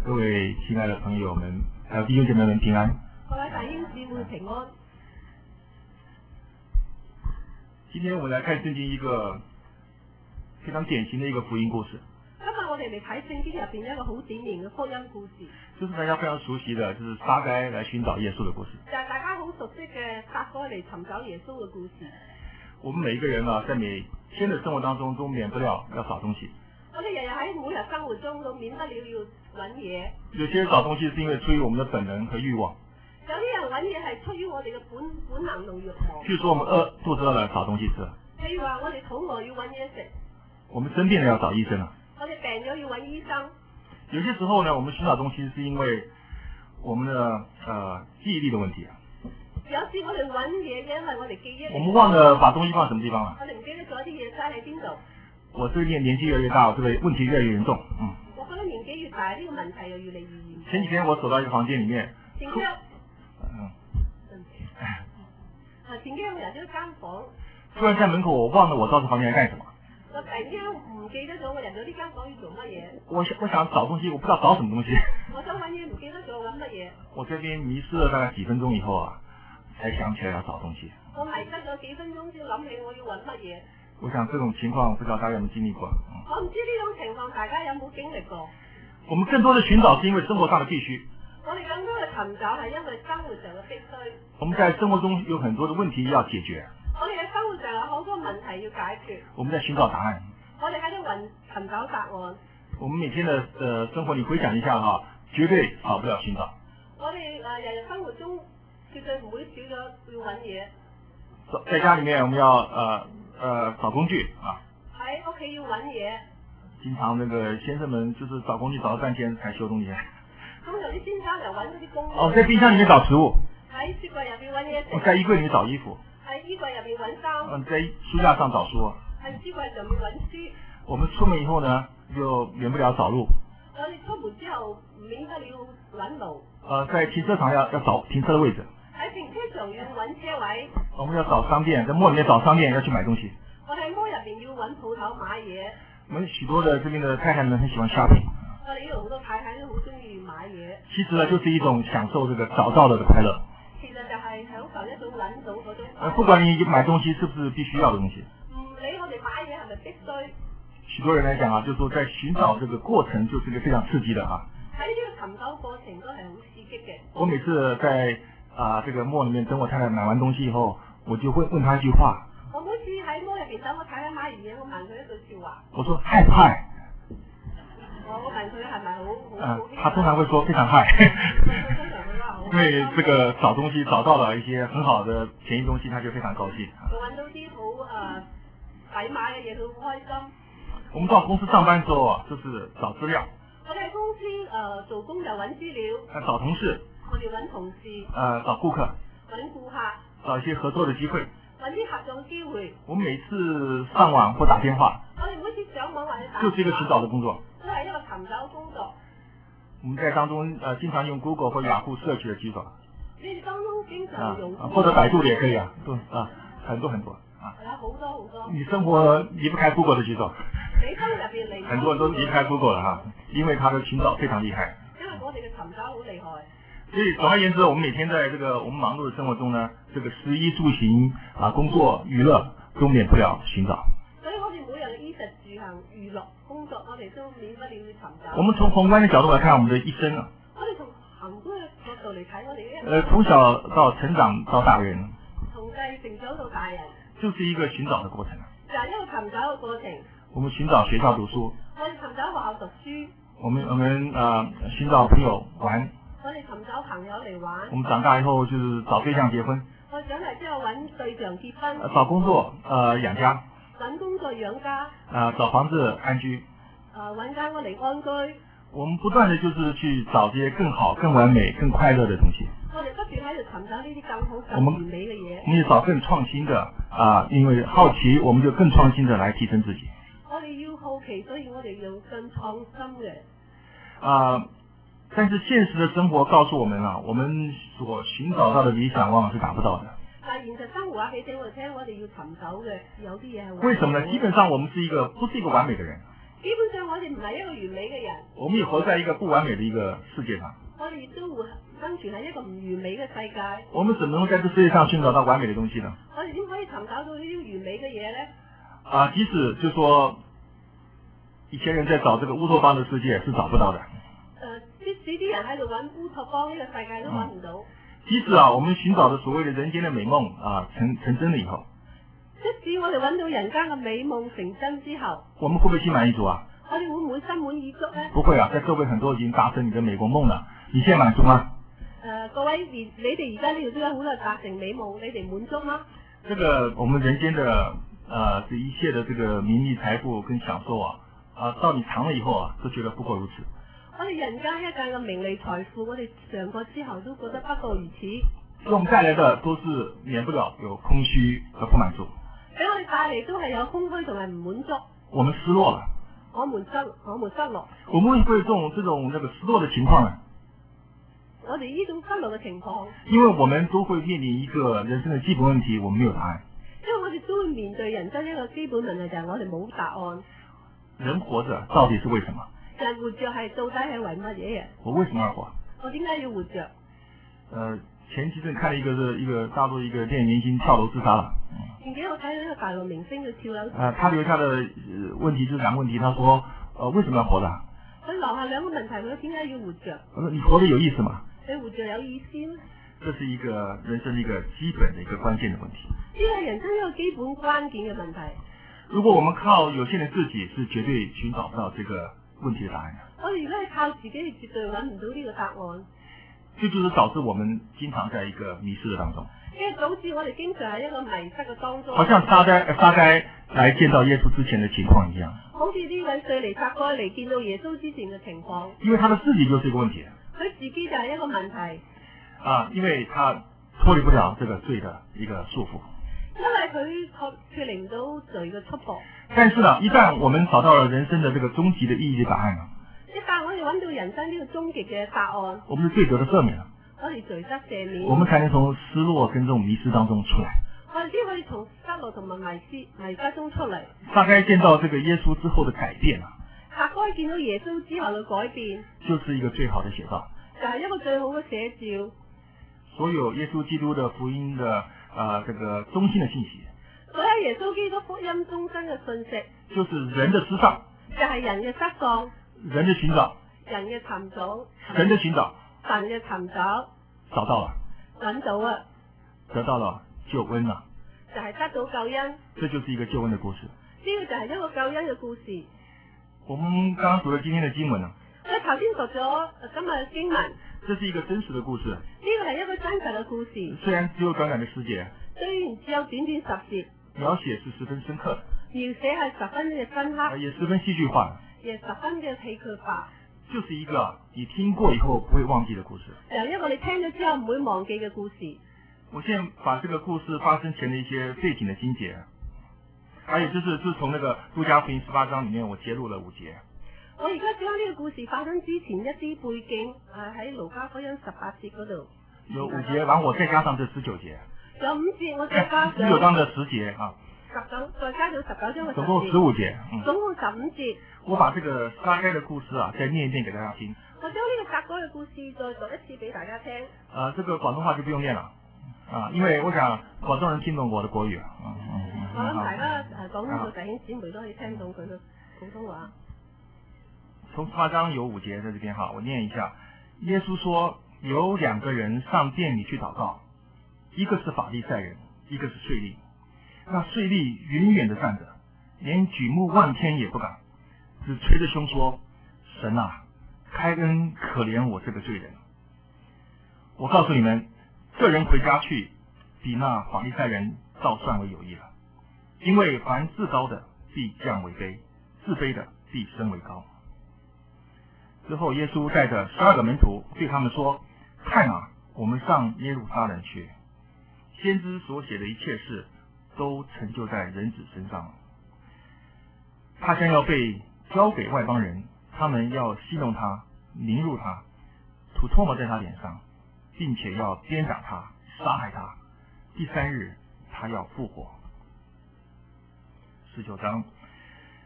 各位亲爱的朋友们，还有弟兄姐妹们平安。 各位弟兄姊妹平安。 今天我们来看圣经一个非常典型的一个福音故事。 今日我哋嚟睇聖經入邊一個好典型嘅福音故事， 就是大家非常熟悉的，就是撒該來尋找耶穌的故事。 就係大家好熟悉嘅撒該嚟尋找耶穌嘅故事。 我們每一個人啊，在每天的生活當中都免不了要找東西。 我哋日日喺每日生活中都免不了要揾嘢。 有些人找東西是因為出於我們的本能和慾望。 有啲人揾嘢係出於我哋嘅本能同慾望。 譬如說我們肚子餓了找東西吃。 譬如話我哋肚餓要揾嘢食。 我們生病了要找醫生啊。 我哋病咗要揾醫生。 有些時候呢，我們尋找東西是因為我們的記憶力的問題啊。 有時我哋揾嘢嘅，因為我哋記憶力。 我們忘了把東西放什麼地方了。 我哋唔記得咗啲嘢擠喺邊度。 我這個年紀越來越大，我這個問題越來越嚴重。 我覺得年紀越大，呢個問題又越嚟越嚴重。 前幾天我走到一個房間裡面。 前幾日我入咗間房。 突然在門口，我忘了我到這房間來幹什麼。 我突然間唔記得咗我入咗呢間房要做乜嘢。 我想找東西，我不知道找什麼東西。 我想揾嘢，唔記得咗揾乜嘢。我這邊迷失了大概幾分鐘以後啊，才想起來要找東西。 我迷失咗幾分鐘先諗起我要揾乜嘢。 我想這種情況不知道大家有冇經歷過。 我唔知呢種情況大家有冇經歷過。 我們更多的尋找是因為生活上的必須。 我哋更多嘅尋找係因為生活上嘅必須。 我們在生活中有很多的問題要解決。 我哋嘅生活上有好多問題要解決。 我們在尋找答案。 我哋喺度尋找答案。 我們每天的生活，你回想一下哈，絕對少不了尋找。 我哋日日生活中絕對唔會少咗要揾嘢。 在家裡面，我們要找工具啊。 喺屋企要揾嘢。 經常那個先生們就是找工具找了半天才修東西。 咁有啲先生又揾嗰啲工具。 哦，在冰箱裡面找食物。 喺雪櫃入邊揾嘢食。 在衣櫃裡面找衣服。 喺衣櫃入邊揾衫。 在書架上找書。 喺書櫃上面揾書。 我們出門以後呢，就免不了找路。 我哋出門之後免不了揾路。 在停車場要找停車的位置。 喺停車場要揾車位。 我們要找商店，在摩裡面找商店要去買東西。 我喺摩入邊要揾鋪頭買嘢。 我們許多的這邊的太太們很喜歡 shopping。 我哋呢度好多太太都好中意買嘢。 其實呢，就是一種享受這個找到的快樂。 其實就係享受一種揾到嗰種。 不管你買東西是不是必須要的東西。 唔理我哋買嘢係咪必須。 許多人來講啊，就是說在尋找這個過程就是一個非常刺激的啊。 喺呢個尋找過程都係好刺激嘅。 我每次在這個摩裡面等我太太買完東西以後，我就會問她一句話。 我每次喺摩入邊等我太太買完嘢，我問佢一句笑話。 我說害不害？ 我問佢係咪好？ 他通常會說非常害。因為這個找東西找到了一些很好的便宜東西，他就非常高興。 我揾到啲好抵買嘅嘢，佢好開心。 我們到公司上班之後啊，就是找資料。 我哋喺公司做工就揾資料。 找同事。 我哋揾同事。 找顧客。 揾顧客。 找一些合作的機會。 揾啲合作機會。 我每次上網或打電話。 我哋每次上網或者打電話。 就是一個尋找的工作。 都係一個尋找工作。 我們在當中經常用 Google 或雅虎 search 的機種。 你哋當中經常用。 或者百度的也可以啊，都很多。 有好多好多。 你生活離不開 Google 的機種。 你生活入邊離。 很多人都離開 Google 了哈，因為它的尋找非常厲害。 因為我哋嘅尋找好厲害。 所以總而言之，我們每天在這個我們忙碌的生活中呢，這個食衣住行工作娛樂都免不了尋找。 所以我哋每日嘅衣食住行娛樂工作，我哋都免不了去尋找。 我們從宏觀的角度來看，我們的一生啊。 我哋從宏觀嘅角度嚟睇，我哋嘅一生。 從小到成長到大人。 從細成長到大人。 就是一個尋找的過程。 就係一個尋找嘅過程。 我們尋找學校讀書。 我哋尋找學校讀書。 我們尋找朋友玩。 我哋尋找朋友嚟玩。 我們長大以後就是找對象結婚。 我長大之後揾對象結婚。 找工作養家。 揾工作養家。 找房子安居。 揾間屋嚟安居。 我們不斷的就是去找這些更好、更完美、更快樂的東西。 我哋不斷喺度尋找呢啲更好、更完美嘅嘢。 我們要找更創新的因為好奇，我們就更創新的來提升自己。 我哋要好奇，所以我哋要更創新嘅。 但是現實的生活告訴我們我們所尋找到的理想往往是達不到的。 但現實生活俾我哋聽，我哋要尋找嘅有啲嘢係。 為什麼呢？基本上我們不是一個完美的人。 基本上我哋唔係一個完美嘅人， 我們也活在一個不完美的一個世界上。 我哋亦都會生存喺一個唔完美嘅世界。 我們怎麼能在這世界上尋找到完美的東西呢？ 我哋點可以尋找到呢啲完美嘅嘢咧？ 即使就說以前人在找這個烏托邦的世界是找不到的。 即使啲人喺度揾烏托邦呢個世界都揾唔到。 即使我們尋找的所謂的人間的美夢成真了以後， 即使我哋揾到人間嘅美夢成真之後， 我們會不會心滿意足啊？ 我哋會唔會心滿意足咧？ 不會啊，在座位很多已經達成你的美國夢了，你現在滿足嗎？ 各位，你哋而家呢度都有好多人達成美夢，你哋滿足嗎？ 這個我們人間的這一切的這個名利財富跟享受到你嘗了以後都覺得不過如此。 我哋人間一間嘅名利財富，我哋嘗過之後都覺得不過如此。 給我們帶來的都是免不了有空虛和不滿足。 俾我哋帶嚟都係有空虛同埋唔滿足。 我們失落了。 我們失落。 我們會不會這種那個失落的情況呢？ 我哋呢種失落嘅情況， 因為我們都會面臨一個人生的基本問題，我們沒有答案。 因為我哋都會面對人生一個基本問題，就係我哋冇答案。 人活着到底是為什麼？ 人活着係到底係為乜嘢？ 我為什麼要活？ 我點解要活着？ 前幾陣看了一個大陸一個電影明星跳樓自殺了。 前幾日我睇到一個大陸明星佢跳樓。 他留下的問題就是兩個問題，他說為什麼要活着？ 佢留下兩個問題，佢點解要活着？ 我說你活得有意思嗎？ 你活着有意思嗎？ 這是一個人生一個基本的一個關鍵的問題。 呢個係人生一個基本關鍵嘅問題。 如果我們靠有限的自己，是絕對尋找不到這個問題的答案的。 我哋如果係靠自己，絕對揾唔到呢個答案。 這就是導致我們經常在一個迷失的當中。 因為導致我哋經常喺一個迷失嘅當中。 好像撒該來見到耶穌之前的情況一樣。 好似呢位稅吏撒該嚟見到耶穌之前嘅情況。 因為他的自己就是一個問題。 佢自己就係一個問題。 因為他脫離不了這個罪的一個束縛。 因為佢脫離唔到罪嘅束縛。 但是呢，一旦我們找到了人生的這個終極的意義的答案呢？ 一旦我哋揾到人生呢個終極嘅答案， 我們的罪得了赦免了。 我哋罪得赦免， 我們才能從失落跟這種迷失當中出來。 我哋先可以從失落同埋迷失中出嚟。 撒該見到這個耶穌之後的改變啊， 撒該見到耶穌之後嘅改變， 就是一個最好的寫照。 就係一個最好嘅寫照。 所有耶穌基督的福音的這個中心的信息， 所有耶穌基督福音中心嘅信息， 就是人的失喪， 就係人嘅失喪， 人的尋找， 人嘅尋找， 神的尋找， 神嘅尋找， 找到了， 揾到啊， 得到了救恩了， 就係得到救恩。 這就是一個救恩的故事。 呢個就係一個救恩嘅故事。 我們剛剛讀了今天的經文啊， 我頭先讀咗今日嘅經文， 這是一個真實的故事。 呢個係一個真實嘅故事。 雖然只有短短的10節， 雖然只有短短10節， 描寫是十分深刻的， 描寫係十分嘅深刻， 也十分戲劇化， 也十分嘅戲劇化。 就是一個你聽過以後不會忘記的故事。 一個你聽咗之後唔會忘記嘅故事。 我現在把這個故事發生前的一些背景的經節，還有就是從那個路加福音18章裏面我揭露了5節。 我而家將呢個故事發生之前一啲背景，喺路加福音18節嗰度。 有5節，然後我再加上這19節。 有5節，我再加上 19章的10節啊。 再加上19章嘅10節。 總共15節。 總共15節。 我把這個撒該的故事啊，再念一遍給大家聽。 我將呢個撒該嘅故事再讀一次俾大家聽。 這個廣東話就不用念了，因為我想廣東人聽懂我的國語。 我諗大家廣東嘅弟兄姊妹都可以聽懂佢嘅普通話。 從18章有5節在這邊哈，我念一下。耶穌說，有2個人上殿裏去禱告，一個是法利賽人，一個是稅吏。那稅吏遠遠地站着，連舉目望天也不敢，只捶着胸說：神啊，開恩可憐我這個罪人。我告訴你們，這人回家去，比那法利賽人倒算為有益了。因為凡自高的必降為卑，自卑的必升為高。之後耶穌帶着12個門徒對他們說：看啊，我們上耶路撒冷去，先知所寫的一切事都成就在人子身上了。他將要被交給外邦人，他們要戲弄他，凌辱他，吐唾沫在他臉上，並且要鞭打他，殺害他。第3日他要復活。19章，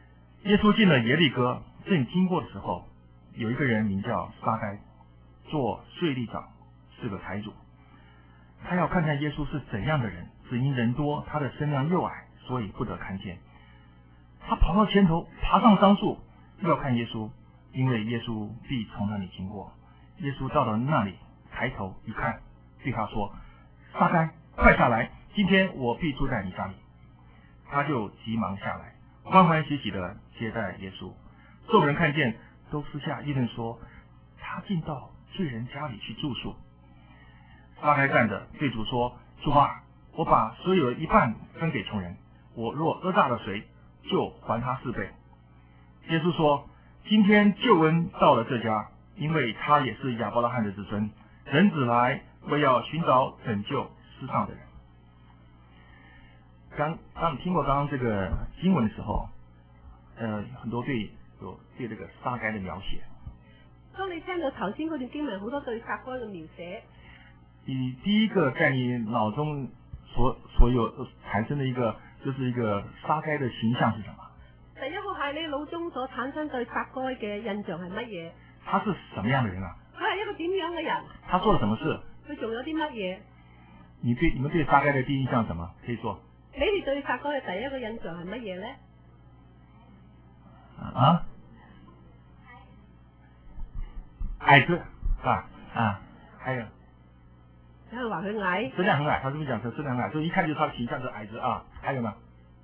耶稣进了耶利哥，正经过的时候，有一个人名叫撒该，做税吏长，是个财主。他要看看耶稣是怎样的人，只因人多，他的身量又矮，所以不得看见。他跑到前头，爬上桑树，要看耶稣，因为耶稣必从那里经过。耶稣到了那里，抬头一看，对他说：撒该，快下来，今天我必住在你家里。他就急忙下来，欢欢喜喜的接待耶稣。众人看见，都私下议论说，他进到罪人家里去住宿。撒该站着对主说：主啊，我把所有的一半分给穷人，我若讹诈了谁，就还他4倍。耶稣说：今天救恩到了这家，因为他也是亚伯拉罕的子孙。人子来为要寻找拯救世上的人。当你听过刚刚这个经文的时候，很多对这个撒该的描写。 當你聽到頭先嗰段經文，好多對撒該嘅描寫。 你第一個在你腦中所有產生的就是一個撒該的形象是什麼？ 第一個係你腦中所產生對撒該嘅印象係乜嘢？ 他是什麼樣的人啊？ 佢係一個點樣嘅人？ 他做了什麼事？ 佢做咗啲乜嘢？ 你們對撒該的第一印象是什麼？可以說。 你哋對撒該嘅第一個印象係乜嘢咧？ 啊？矮子還有。 有人話佢矮， 身量很矮，他這邊講身量很矮，所以一看就是他的形象是矮子啊。還有呢？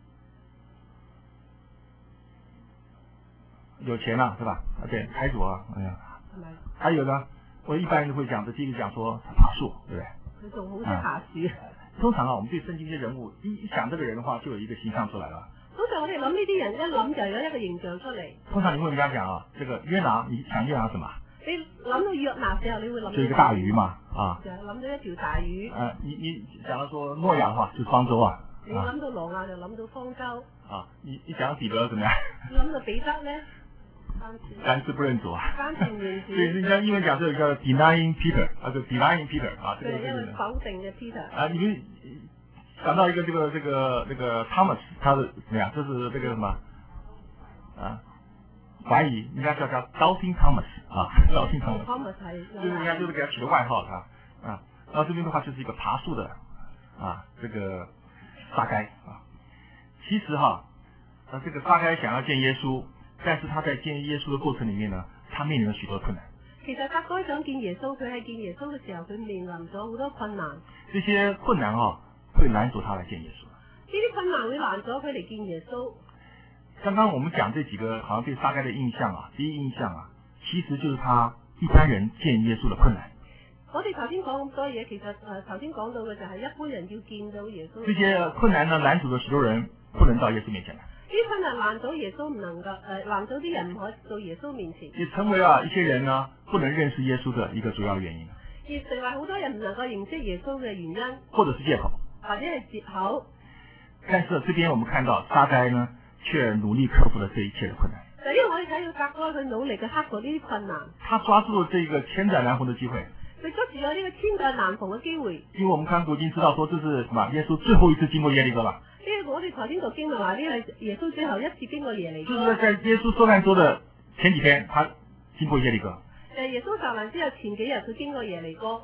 有錢啊，是吧？對，財主啊，哎呀。係咪？還有呢？我一般人都會講，第一個講說爬樹，對不對？ 佢仲好識爬樹。 通常啊，我們對聖經這些人物一想這個人的話，就有一個形象出來了。 通常我哋諗呢啲人一諗就有一個形象出嚟。 通常你問人家講啊，這個約拿，你想約拿什麼？ 你諗到約拿時候，你會諗到一個大魚嘛，啊， 就係諗到一條大魚。 你講到說諾亞的話，就是方舟啊。 你諗到挪亞就諗到方舟。 啊，你講到彼得怎麼樣？ 你諗到彼得咧？ 三次不認主啊。 三次唔認主。 對，人家英文講這個叫 denying Peter， 就 denying Peter 啊， 對，因為否定嘅 Peter。 啊，你們想到一個這個 Thomas， 他的怎麼樣？就是這個什麼啊？懷疑應該叫 Doubting Thomas 啊 ，Doubting Thomas， 就是應該就是給他取的外號他啊。然後這邊的話就是一個爬樹的啊，這個撒該啊。其實哈，這個撒該想要見耶穌，但是他在見耶穌的過程裡面呢，他面臨了許多困難。 其實撒該想見耶穌，佢喺見耶穌嘅時候，佢面臨咗好多困難。 這些困難啊，會攔阻他來見耶穌。 呢啲困難會攔阻佢嚟見耶穌。 剛剛我們講這幾個好像對撒該的印象啊，第一印象啊，其實就是他一般人見耶穌的困難。 我哋頭先講咁多嘢，其實頭先講到嘅就係一般人要見到耶穌。 這些困難呢，攔阻咗許多人不能到耶穌面前來。 呢啲困難攔阻耶穌唔能夠攔阻啲人唔可以到耶穌面前。 也成為一些人呢不能認識耶穌的一個主要原因。 而成為好多人唔能夠認識耶穌嘅原因。 或者是借口。 或者係借口。 但是這邊我們看到撒該呢，卻努力克服了這一切的困難。 就因為我哋睇到撒該佢努力嘅克服呢啲困難。他抓住了這個千載難逢的機會。 佢捉住咗呢個千載難逢嘅機會。 因為我們看古經知道說，這是什麼？耶穌最後一次經過耶利哥了。 呢個我哋頭先讀經文話，呢係耶穌最後一次經過耶利哥。 就是在耶穌受難週的前幾天，他經過耶利哥。 耶穌受難之後前幾日，佢經過耶利哥。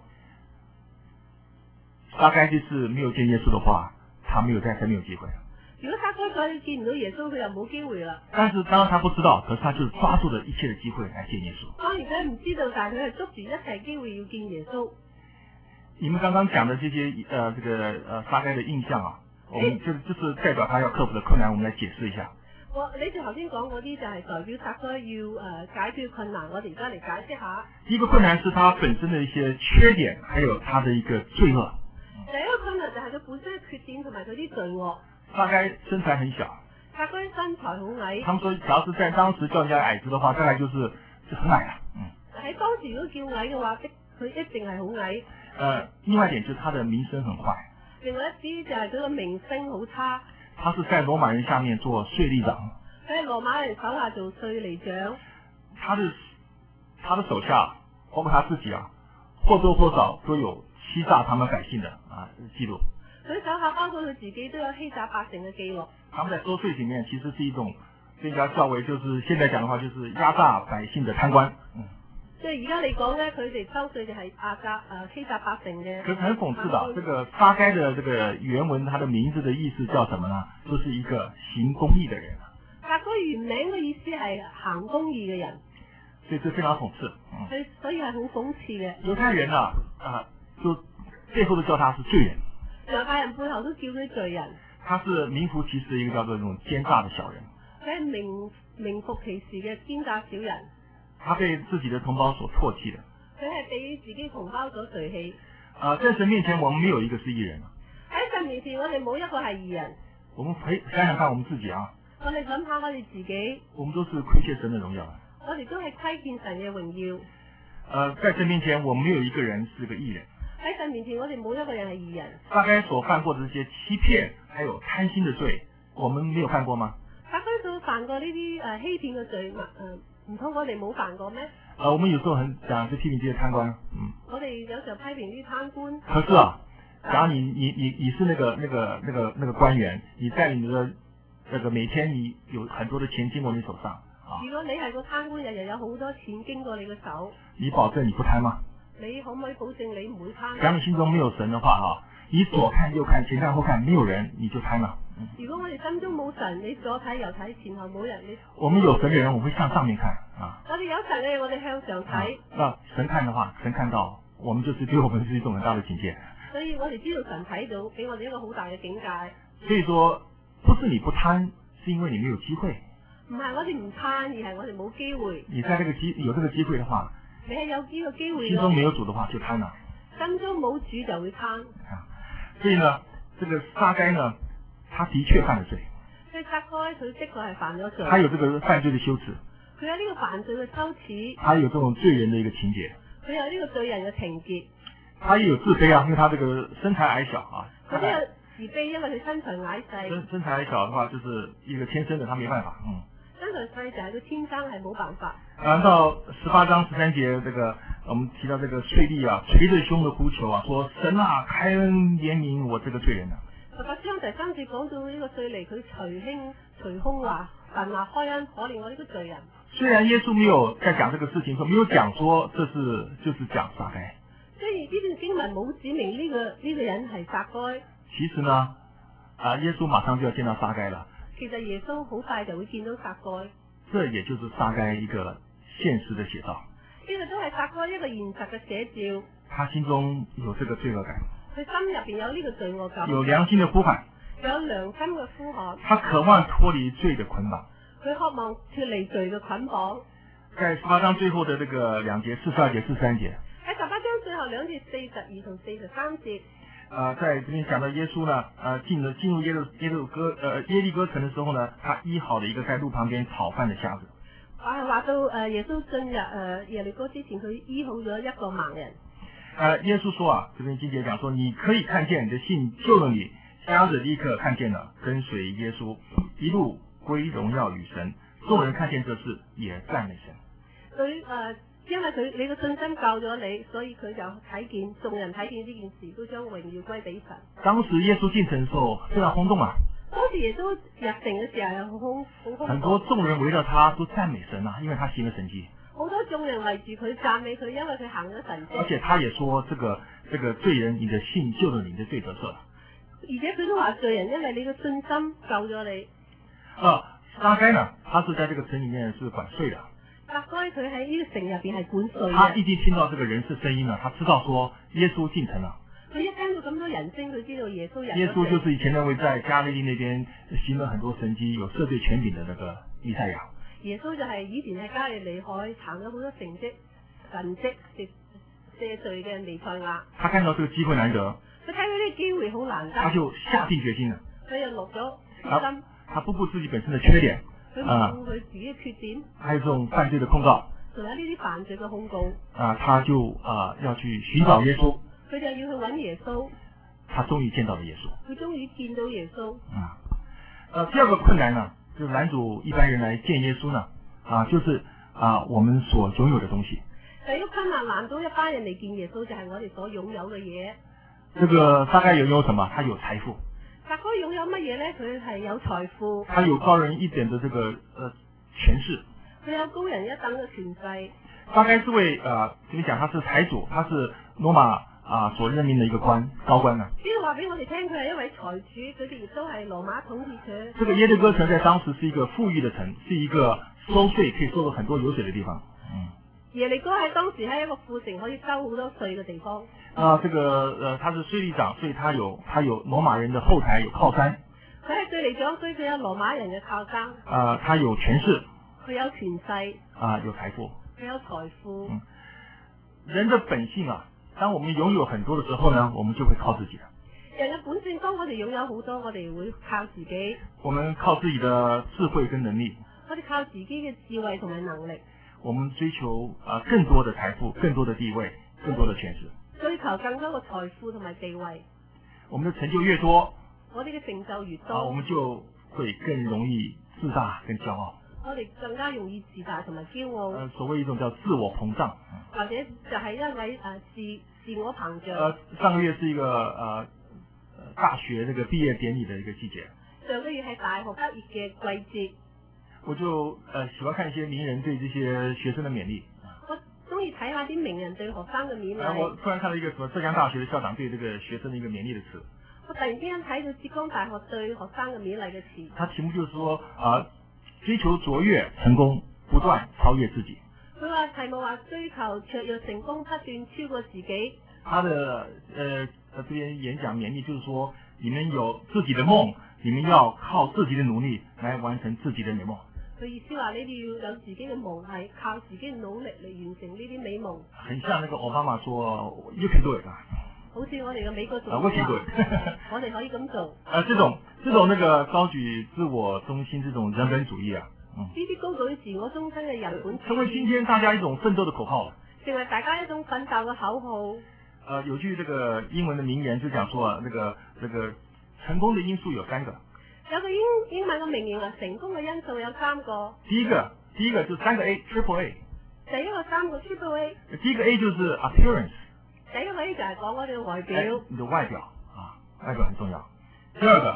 撒該就是沒有見耶穌的話，他沒有機會。 如果撒該佢見唔到耶穌，佢就冇機會啦。 但是當然他不知道，可是他就是抓住了一切的機會來見耶穌。 當然佢唔知道，但係佢係捉住一切機會要見耶穌。 你們剛剛講的這些撒該的印象啊，我們就是代表他要克服的困難，我們來解釋一下。 你哋頭先講嗰啲就係代表撒該要解決困難，我哋而家嚟解釋下。 一個困難是他本身的一些缺點，還有他的一個罪惡。 第一個困難就係佢本身嘅缺點同埋佢啲罪惡。 撒該身材很小。 撒該身材好矮。 他們說，假如是在當時叫人家矮子的話，大概就很矮啦。 喺當時如果叫矮嘅話，佢一定係好矮。 另外一點就是他的名聲很壞。 另外一啲就係佢個名聲好差。 他是在羅馬人下面做稅吏長。 佢喺羅馬人手下做稅吏長。他的手下，包括他自己啊，或多或少都有欺詐他們百姓的記錄。佢手下包括佢自己都有欺詐百姓嘅記錄。 他們在收稅裡面其實是一種这家教會就是現在講的話，就是壓榨百姓的貪官。 即係而家嚟講咧，佢哋收稅就係欺詐百姓嘅。 可是很諷刺的，這個撒該的這個原文，它的名字的意思叫什麼呢？就是一個行公義的人。 撒該原名嘅意思係行公義嘅人。 所以這非常諷刺。 所以係好諷刺嘅。 猶太人就背後都叫他是罪人。 猶太人背後都叫佢罪人。 他是名副其實的一個叫做這種奸詐的小人。 佢係名副其實嘅奸詐小人。 他被自己的同胞所唾棄的。 佢係被自己同胞所唾棄。 在神面前，我們沒有一個是義人。 喺神面前，我哋冇一個係義人。 我們想想看，我們自己啊。 我哋諗下我哋自己。 我們都是虧欠神的榮耀。 我哋都係虧欠神嘅榮耀。 在神面前，我們沒有一個人是個義人。 喺神面前，我哋冇一個人係義人。 撒該所犯過的這些欺騙，還有貪心的罪，我們沒有犯過嗎？ 撒該所犯過呢啲欺騙嘅罪，唔通我哋冇犯過咩？ 我們有時候很講去批評這些貪官， 我哋有時候批評啲貪官。 可是啊，假如你是那個官員，你在你的那個每天你有很多的錢經過你手上啊。 如果你係個貪官，日日有好多錢經過你嘅手， 你保證你不貪嗎？ 你可唔可以保證你唔會貪？ 假如你心中沒有神的話你左看右看前看後看沒有人，你就貪了。 如果我哋心中冇神，你左睇右睇前後冇人， 我們有神嘅人，我會向上面看啊。 我哋有神嘅人，我哋向上睇。 那神看的話，神看到，我們就是對我們是一種很大的警戒。 所以我哋知道神睇到，俾我哋一個好大嘅警戒。 所以說，不是你不貪，是因為你沒有機會。 唔係我哋唔貪，而係我哋冇機會。 你在有這個機會的話， 你係有呢個機會。 心中沒有主的話就貪了。 心中冇主就會貪。 所以呢，這個撒該呢，他的確犯了罪。 所以撒該佢的確係犯咗罪。 他有這個犯罪的羞恥。 佢有呢個犯罪嘅羞恥。 他有這種罪人的一個情節。 佢有呢個罪人嘅情節。 他也有自卑啊，因為他這個身材矮小啊。 佢都有自卑，因為佢身材矮細。 身材矮小的話，就是一個天生的，他沒辦法。 身材細就係佢天生係冇辦法。 到18章13節，這個我們提到這個稅吏啊，捶着胸的呼求啊，說神啊，開恩憐憫我這個罪人啊。 18章第3節講到呢個稅吏，佢捶胸話神啊，開恩可憐我呢個罪人。 雖然耶穌沒有在講這個事情，沒有講說就是講撒該。 雖然呢段經文冇指明呢個人係撒該。其實呢，耶穌馬上就要見到撒該了。 其實耶穌好快就會見到撒該。 這也就是撒該一個現實的寫照。 呢個都係撒該一個現實嘅寫照。 他心中有這個罪惡感。 佢心入邊有呢個罪惡感。 有良心的呼喊。 有良心嘅呼喊。 他渴望脫離罪的捆綁。 佢渴望脫離罪嘅捆綁。 在18章最後的這個2節42節43節。 喺18章最後2節42同43節。 在這邊講到耶穌呢，進入耶利哥城的時候呢，他醫好了一個在路旁邊討飯的瞎子。 話到耶穌進入耶利哥之前，佢醫好咗一個盲人。 耶穌說啊，這邊經節講說，你可以看見，你的信救了你。瞎子立刻看見了，跟隨耶穌，一路歸榮耀與神。眾人看見這事，也讚美神。 因為你嘅信心救咗你，所以佢就睇見，眾人睇見呢件事，都將榮耀歸俾神。 當時耶穌進城的時候，非常轟動啊！ 當時耶穌入城嘅時候，好轟動。 很多眾人圍繞他都讚美神啊，因為他行了神蹟。 好多眾人圍住佢讚美佢，因為佢行咗神蹟。 而且他也說，這個罪人，你的信救了你的罪得赦。 而且佢都話罪人，因為你嘅信心救咗你。 撒該呢，他是在這個城裡面是管稅的。 撒該佢喺呢個城入邊係管稅。 他一經聽到這個人事聲音呢，他知道說耶穌進城了。 佢一聽到咁多人聲，佢知道耶穌入城。 耶穌就是以前那位在加利利那邊行了很多神蹟、有赦罪權柄的那個彌賽亞。 耶穌就係以前喺加利利海行咗好多神蹟、赦罪嘅彌賽亞。 他看到這個機會難得， 佢睇到呢個機會好難得， 他就下定決心了。 佢又落咗決心。 他不顧自己本身的缺點。 佢唔顧佢自己嘅缺點， 還有這種犯罪的控告， 仲有呢啲犯罪嘅控告， 他就要去尋找耶穌， 佢就要去揾耶穌， 他終於見到了耶穌， 佢終於見到耶穌。 第二個困難呢，就是攔阻一般人來見耶穌呢，就是我們所擁有的東西。 第一個困難攔阻一班人嚟見耶穌，就係我哋所擁有嘅嘢。 這個撒該有什麼？他有財富。 撒該擁有乜嘢咧？佢係有財富， 他有高人一等的這個權勢， 佢有高人一等嘅權勢。 大概是為怎麼講？他是財主，他是羅馬所任命的一個高官啊。 呢度話俾我哋聽，佢係一位財主，佢哋亦都係羅馬統治者。 這個耶利哥城在當時是一個富裕的城，是一個收稅可以收到很多油水的地方。 耶利哥喺當時係一個富城，可以收好多稅嘅地方。 這個他是稅吏長，所以他有羅馬人的後台，有靠山。 佢係稅吏長，所以佢有羅馬人嘅靠山。 他有權勢， 佢有權勢。 有財富。 佢有財富。 人的本性啊，當我們擁有很多的時候呢，我們就會靠自己了。 人嘅本性，當我哋擁有好多，我哋會靠自己。 我們靠自己的智慧跟能力。 我哋靠自己嘅智慧同埋能力。 我們追求更多的財富、更多的地位、更多的權勢。 追求更多嘅財富同埋地位。 我們的成就越多， 我哋嘅成就越多， 我們就會更容易自大跟驕傲。 我哋更加容易自大同埋驕傲。 所謂一種叫自我膨脹。 或者就係因為自我膨脹。 上個月是一個大學這個畢業典禮的一個季節。 上個月係大學畢業嘅季節。 我就喜歡看一些名人對這些學生的勉勵。 我中意睇下啲名人對學生嘅勉勵。 我突然看到一個什麼浙江大學的校長對這個學生的一個勉勵的詞。 我突然之間睇到浙江大學對學生嘅勉勵嘅詞。 他題目就是說追求卓越成功，不斷超越自己。 佢話題目話追求卓越成功，不斷超過自己。 他的這邊演講勉勵就是說，你們有自己的夢，你們要靠自己的努力來完成自己的美夢。 佢意思話你哋要有自己嘅夢，係靠自己嘅努力嚟完成呢啲美夢。 很像那個奧巴馬說 ，You can do it 啊。 好似我哋嘅美國總統。 我can do it 我哋可以咁做。 這種那個高舉自我中心這種人本主義啊， 呢啲高舉自我中心嘅人本主義， 成為今天大家一種奮鬥的口號了。 成為大家一種奮鬥嘅口號。 有句這個英文的名言就講說，這個成功的因素有3個。 有個英文嘅名言話，成功嘅因素有3個。第一個就3個 A，Triple A。 第一個3個 Triple A。 第一個 A 就是 appearance。 第一個 A 就係講我哋嘅外表。 你的外表外表很重要。第二個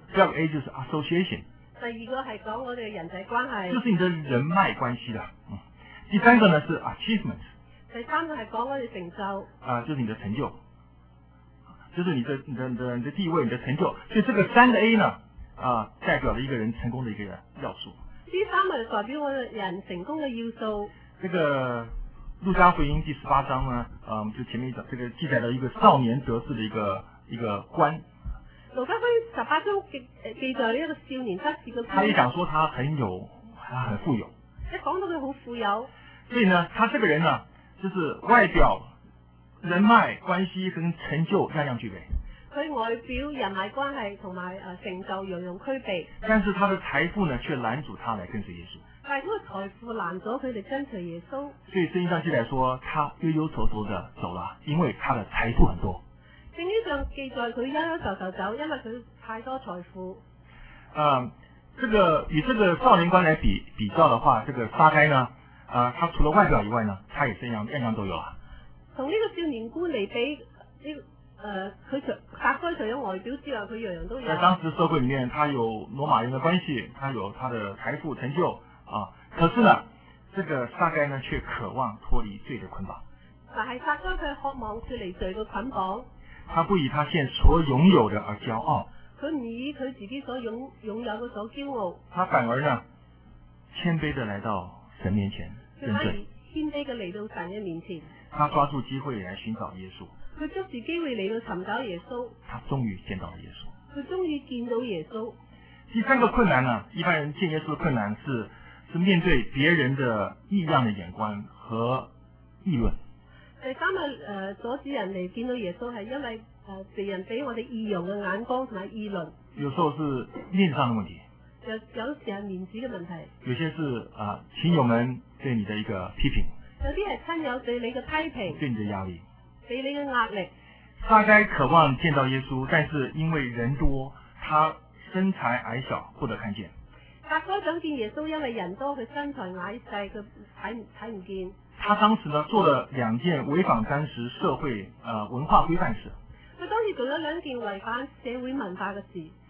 A 就是 association。 第二個係講我哋嘅人際關係。 就是你的人脈關係啦。第3個呢是 achievement。 第3個係講我哋成就。 就是你的成就，就是你的地位、你的成就。所以這個3個 A 呢，代表了一個人成功的一個要素。 呢3個就代表我哋人成功嘅要素。 這個路加福音第18章呢，就前面講，這個記載了一個少年得志的一個官。 路加福音18章記載呢一個少年得志嘅官。 他一講說他很富有。 一講到佢好富有。 所以呢，他這個人呢，就是外表、人脈關係跟成就樣樣具備。 佢外表、人脈關係同埋成就樣樣俱備。 但是他的財富呢，卻攔阻他來跟隨耶穌。 但係嗰個財富攔咗佢哋跟隨耶穌。 所以聖經上記載說，他憂憂愁愁的走了，因為他的財富很多。 聖經上記載佢憂憂愁愁走，因為佢太多財富。 這個與這個少年官來比較的話，這個撒該呢，他除了外表以外呢，他也是樣樣都有啊。同呢個少年官嚟比，佢撒該除咗外表之外，佢樣樣都有。 在當時社會裏面，他有羅馬人的關係，他有他的財富成就啊。可是呢，這個撒該呢，卻渴望脫離罪的捆綁。 但係撒該佢渴望脫離罪嘅捆綁。 他不以他現所擁有的而驕傲。 佢唔以佢自己所擁有嘅所驕傲。 他反而呢，謙卑地來到神面前認罪。 謙卑嘅嚟到神嘅面前。 他抓住機會來尋找耶穌。 佢捉住機會嚟到尋找耶穌。 他終於見到了耶穌。 佢終於見到耶穌。 第3個困難呢，一般人見耶穌的困難是面對別人的異樣的眼光和議論。 第3個阻止人嚟見到耶穌係因為別人俾我哋異樣嘅眼光同埋議論。 有時候是面子上的問題。 有時係面子嘅問題。 有些是親友們對你的一個批評。 有啲係親友對你嘅批評。 對你的壓力。 俾你嘅壓力。 撒該渴望見到耶穌，但是因為人多，他身材矮小，不得看見。 撒該想見耶穌，因為人多，佢身材矮細，佢睇唔見。 他當時呢做了2件違反當時社會文化規範事。 佢當時做咗2件違反社會文化嘅事。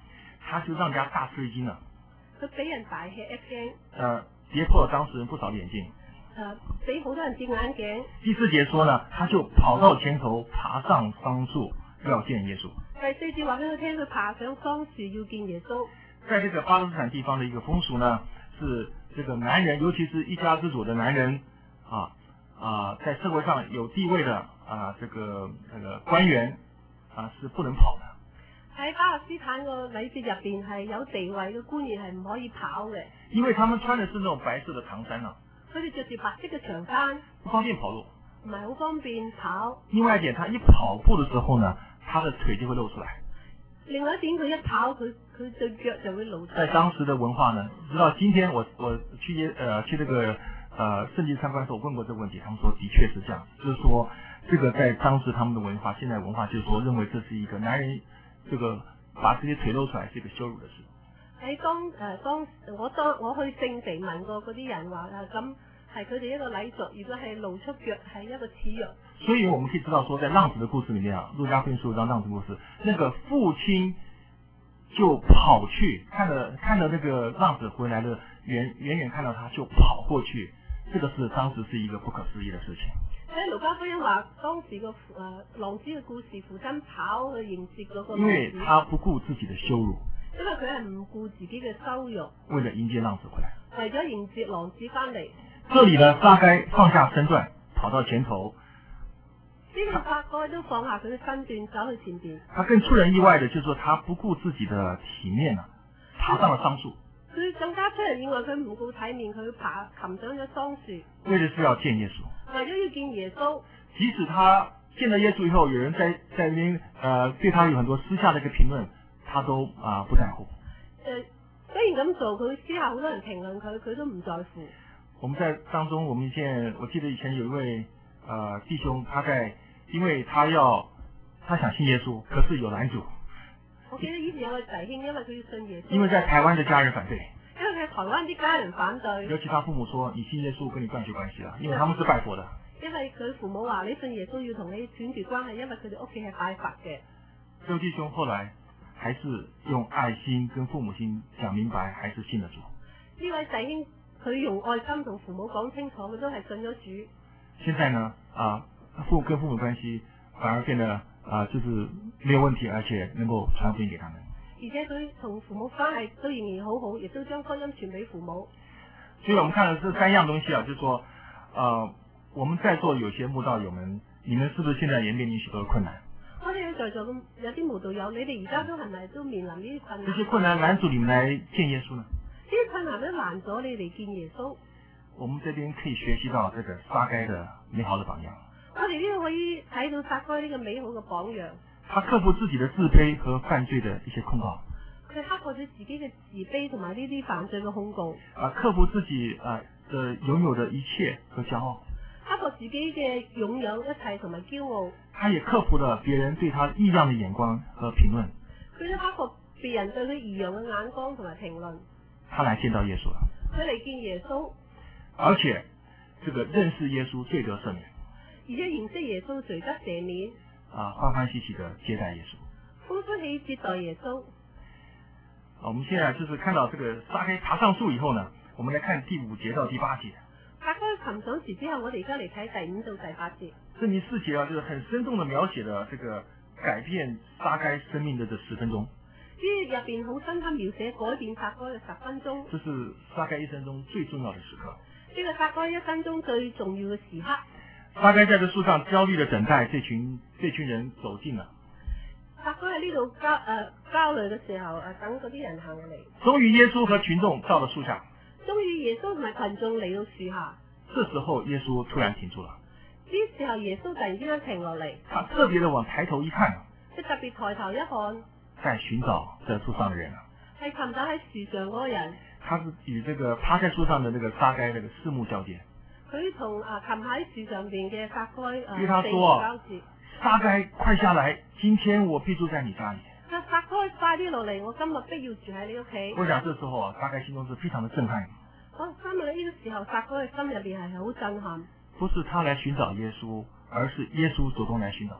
他就让人家大吃一惊了。 佢俾人大吃一驚， 跌破了當時人不少的眼鏡。 俾好多人跌眼鏡。 第4節說呢，他就跑到前頭，爬上桑樹，要見耶穌。 第4節話俾佢聽，佢爬上桑樹要見耶穌。 在這個巴勒斯坦地方的一個風俗呢，是這個男人，尤其是一家之主的男人在社會上有地位的這個官員是不能跑的。 喺巴勒斯坦個禮節入邊係有地位嘅官員係唔可以跑嘅， 因為他們穿的是那種白色的長衫啊， 佢哋着住白色嘅長衫， 不方便跑路， 唔係好方便跑。 另外一點，他一跑步的時候呢，他的腿就會露出來。 另外一點，佢一跑，佢對腳就會露出來。 在當時的文化呢，直到今天我去這個聖經參觀的時候，我問過這個問題，他們說的確是這樣，就是說這個在當時他們的文化，現在文化就是說認為這是一個男人這個把這些腿露出來是一個羞辱的事。 喺我去聖地問過嗰啲人話咁係佢哋一個禮俗，如果係露出腳係一個恥辱。 所以我們可以知道說，在浪子的故事裏面路加福音15章浪子故事，那個父親就跑去看了那個浪子回來了，遠遠看到他就跑過去，這個是當時是一個不可思議的事情。 喺路加福音話當時個浪子嘅故事，父親跑去迎接嗰個浪子， 因為他不顧自己的羞辱， 因為佢係唔顧自己嘅羞辱， 為了迎接浪子回來， 為咗迎接浪子翻嚟。 這裏呢，撒該放下身段，跑到前頭。 呢個撒該都放下佢嘅身段，走去前邊。 他更出人意外的，就是說他不顧自己的體面啊，爬上了桑樹。 佢更加出人意外，佢唔顧體面，佢擒上咗桑樹， 為的是要見耶穌。 為咗要見耶穌。 即使他見了耶穌以後，有人在那邊對他有很多私下的一個評論，他都不在乎。 雖然咁做，佢私下好多人評論佢，佢都唔在乎。 我們在當中，我記得以前有一位弟兄，因為他想信耶穌，可是有攔阻。 我記得以前有個弟兄，因為佢要信耶穌， 因為在台灣的家人反對， 因為佢台灣啲家人反對， 尤其他父母說你信耶穌跟你斷絕關係啦，因為他們是拜佛的。 因為佢父母話你信耶穌要同你斷絕關係，因為佢哋屋企係拜佛嘅。 這位弟兄後來還是用愛心跟父母親講明白，還是信了主。 呢位弟兄佢用愛心同父母講清楚，佢都係信咗主。現在呢跟父母關係反而變得就是沒有問題，而且能夠傳福音給他們。 而且佢同父母關係都仍然好好，亦都將福音傳俾父母。 所以我們看了這3樣東西就是說我們在座有些慕道友們，你們是不是現在也面臨許多的困難？ 我哋在座有啲慕道友，你哋而家都係咪都面臨呢啲困難？ 這些困難攔阻你們來見耶穌呢？ 呢啲困難都攔咗你哋見耶穌。 我們這邊可以學習到這個撒該的美好的榜樣。 我哋呢度可以睇到撒該呢個美好嘅榜樣。 他克服自己的自卑和犯罪的一些控告。 佢克服咗自己嘅自卑同埋呢啲犯罪嘅控告。 克服自己的擁有的一切和驕傲。 克服自己嘅擁有一切同埋驕傲。 他也克服了別人對他異樣的眼光和評論。 佢都克服別人對佢異樣嘅眼光同埋評論。 他來見到耶穌了。 佢嚟見耶穌。 而且，這個認識耶穌罪得赦免。 而且認識耶穌罪得赦免。 歡歡喜喜的接待耶穌。 歡歡喜接待耶穌。 我們現在就是看到這個撒該爬上樹以後呢，我們來看第5節到第8節。 撒該擒上樹之後，我哋而家嚟睇第5到第8節。 這第4節就是很生動的描寫了這個改變撒該生命的這10分鐘。 呢入邊好深刻描寫改變撒該嘅10分鐘。 這是撒該一生中最重要的時刻。 呢個撒該一生中最重要嘅時刻。 撒該在這樹上焦慮的等待這群人走近了。 撒該喺呢度焦慮嘅時候，等嗰啲人行嚟。 終於耶穌和群眾到了樹下。 終於耶穌同埋群眾嚟到樹下。 這時候耶穌突然停住了。 呢時候耶穌突然之間停落嚟。 他特別的往抬頭一看。 即特別抬頭一看。 在尋找在樹上的人啊。 係尋找喺樹上嗰個人。 他是與這個趴在樹上的那個撒該那個四目交接。 佢同擒喺樹上邊嘅撒該對他說：撒該快下來，今天我必住在你家裏。 撒該快啲落嚟，我今日必要住喺你屋企。 我想這時候撒該心中是非常的震撼。 今日呢個時候，撒該嘅心入邊係好震撼。 不是他來尋找耶穌，而是耶穌主動來尋找他。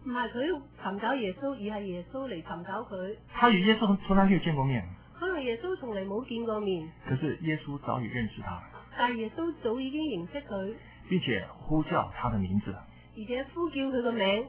唔係佢尋找耶穌，而係耶穌嚟尋找佢。 他與耶穌從來沒有見過面， 可能耶穌從嚟冇見過面， 可是耶穌早已認識他， 但係耶穌早已經認識佢， 並且呼叫他的名字。 而且呼叫佢個名。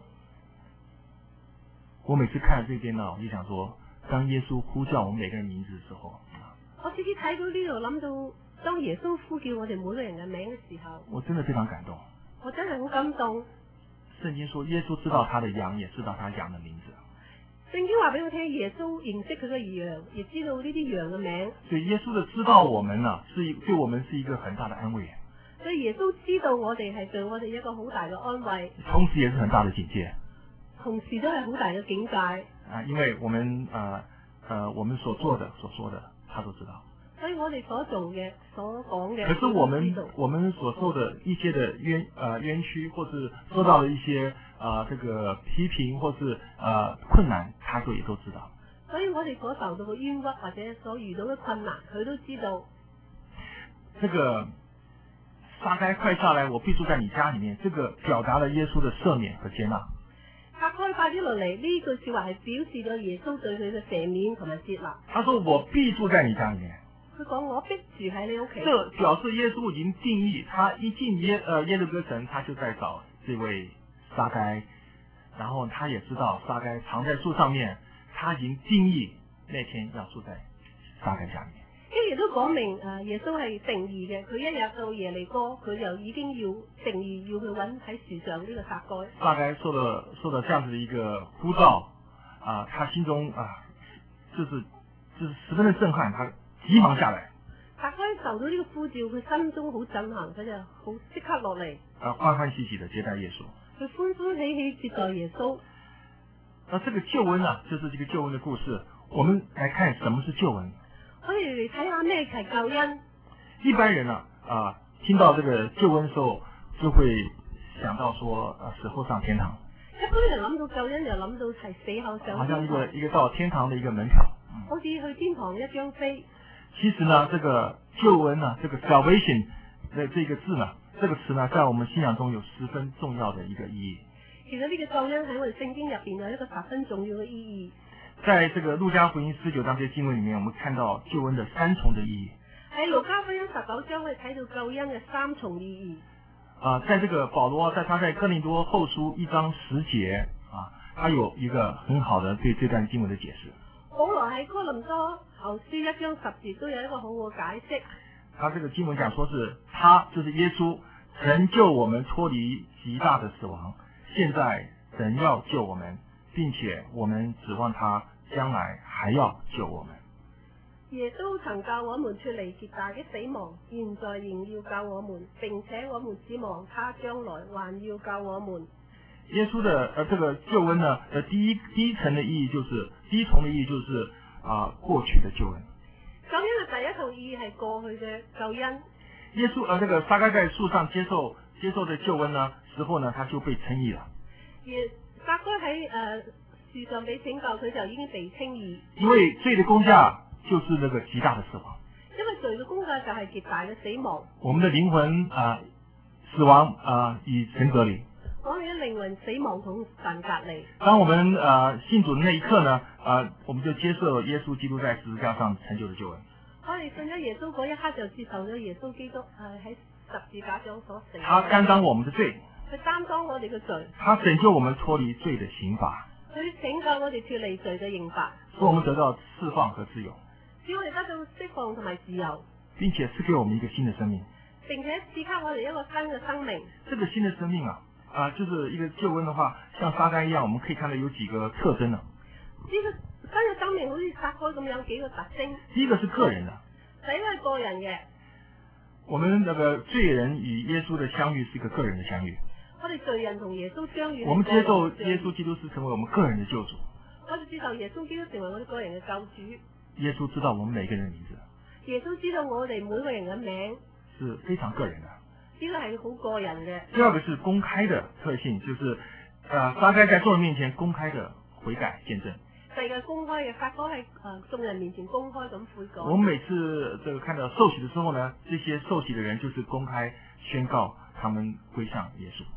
我每次看到這邊呢，我就想說，當耶穌呼叫我們每個人名字的時候， 我次次睇到呢度諗到，當耶穌呼叫我哋每個人嘅名嘅時候， 我真的非常感動。 我真係好感動。 聖經說，耶穌知道他的羊，也知道他羊的名字。 聖經話俾我聽，耶穌認識佢嘅羊，亦知道呢啲羊嘅名。 所以耶穌的知道我們呢，對我們是一個很大的安慰。 所以耶穌知道我哋係對我哋一個好大嘅安慰， 同時也是很大的警戒。 同時都係好大嘅警戒。 因為我們我們所做的、所說的，他都知道。 所以我哋所做嘅、所講嘅， 可是我們所受的一些的冤屈，或是受到的一些這個批評，或是困難，他也都知道。 所以我哋所受到嘅冤屈或者所遇到嘅困難，佢都知道。 這個撒該快下來，我必住在你家裏面，這個表達了耶穌的赦免和接納。 撒該快啲落嚟，呢句說話係表示咗耶穌對佢嘅赦免同埋接納。 他說我必住在你家裏面。 佢講我必住喺你屋企。 這表示耶穌已經定義，他一進耶路哥城，他就在找這位撒該，然後他也知道撒該藏在樹上面，他已經定義那天要住在撒該家裏面。 跟住都講明耶穌係定義嘅，佢一日到耶利哥，佢就已經要定義要去揾喺樹上呢個撒該。 撒該受了這樣子的一個呼召他心中就是十分的震撼，他急忙下來。 撒該受到呢個呼召，佢心中好震撼，佢就好即刻落嚟。 歡歡喜喜的接待耶穌。 佢歡歡喜喜接待耶穌。 這個救恩就是這個救恩的故事。我們來看什麼是救恩。 我哋嚟睇下咩係救恩。 一般人聽到這個救恩的時候，就會想到說死後上天堂。 一般人諗到救恩，就諗到係死後上天堂。 好像一個到天堂的一個門票。 好似去天堂一張飛。 其實呢，這個救恩呢，這個 salvation 的這個字呢，這個詞呢，在我們信仰中有十分重要的一個意義。 其實呢個救恩喺我哋聖經入邊有一個十分重要嘅意義。 在這個路加福音19章這經文裏面，我們看到救恩的三重的意義。喺路加福音19章，我哋睇到救恩嘅三重意義。在這個保羅他在哥林多後書1章10節他有一個很好的對這段經文的解釋。 保羅喺哥林多後書1章10節都有一個好嘅解釋。 他這個經文講說是他就是耶穌曾救我們脫離極大的死亡，現在仍要救我們，並且我們指望他將來還要救我們。 耶穌曾救我們脫離極大的死亡，現在仍要救我們，並且我們指望他將來還要救我們。 耶穌的這個救恩呢，第一重的意義就是過去的救恩。 救恩嘅第一重意義係過去嘅救恩。 耶穌這個撒該在樹上接受的救恩呢時候呢，他就被稱義了。 撒該喺樹上被拯救，佢就已經被稱義。 因為罪的工價就是那個極大的死亡。 因為罪嘅工價就係極大嘅死亡。 我們的靈魂死亡與神隔離。 我哋嘅靈魂死亡同神隔離。 當我們信主的那一刻呢，我們就接受耶穌基督在十字架上成就的救恩。 我哋信咗耶穌嗰一刻就接受咗耶穌基督喺十字架上所成。 他擔當我們的罪。 佢擔當我哋嘅罪。 他拯救我們脫離罪的刑罰。 佢拯救我哋脫離罪嘅刑罰。 使我們得到釋放和自由。 使我哋得到釋放同埋自由。 並且賜給我們一個新的生命。 並且賜給我哋一個新嘅生命。 這個新的生命就是一個救恩的話，像撒該一樣，我們可以看到有幾個特徵呢？ 呢個新嘅生命好似撒該咁有幾個特徵。 第一個是個人的。 第一個係個人嘅。 我們那個罪人與耶穌的相遇是一個個人的相遇。 我哋罪人同耶穌相遇。 我們接受耶穌基督是成為我們個人的救主。 我哋接受耶穌基督成為我哋個人嘅救主。 耶穌知道我們每個人的名字。 耶穌知道我哋每個人嘅名。 是非常個人的。 呢個係好個人嘅。 第二個是公開的特性，就是撒該在眾人面前公開的悔改見證。 第二個公開嘅，撒該喺眾人面前公開咁悔改。 我們每次這個看到受洗的時候呢，這些受洗的人就是公開宣告他們歸向耶穌。 我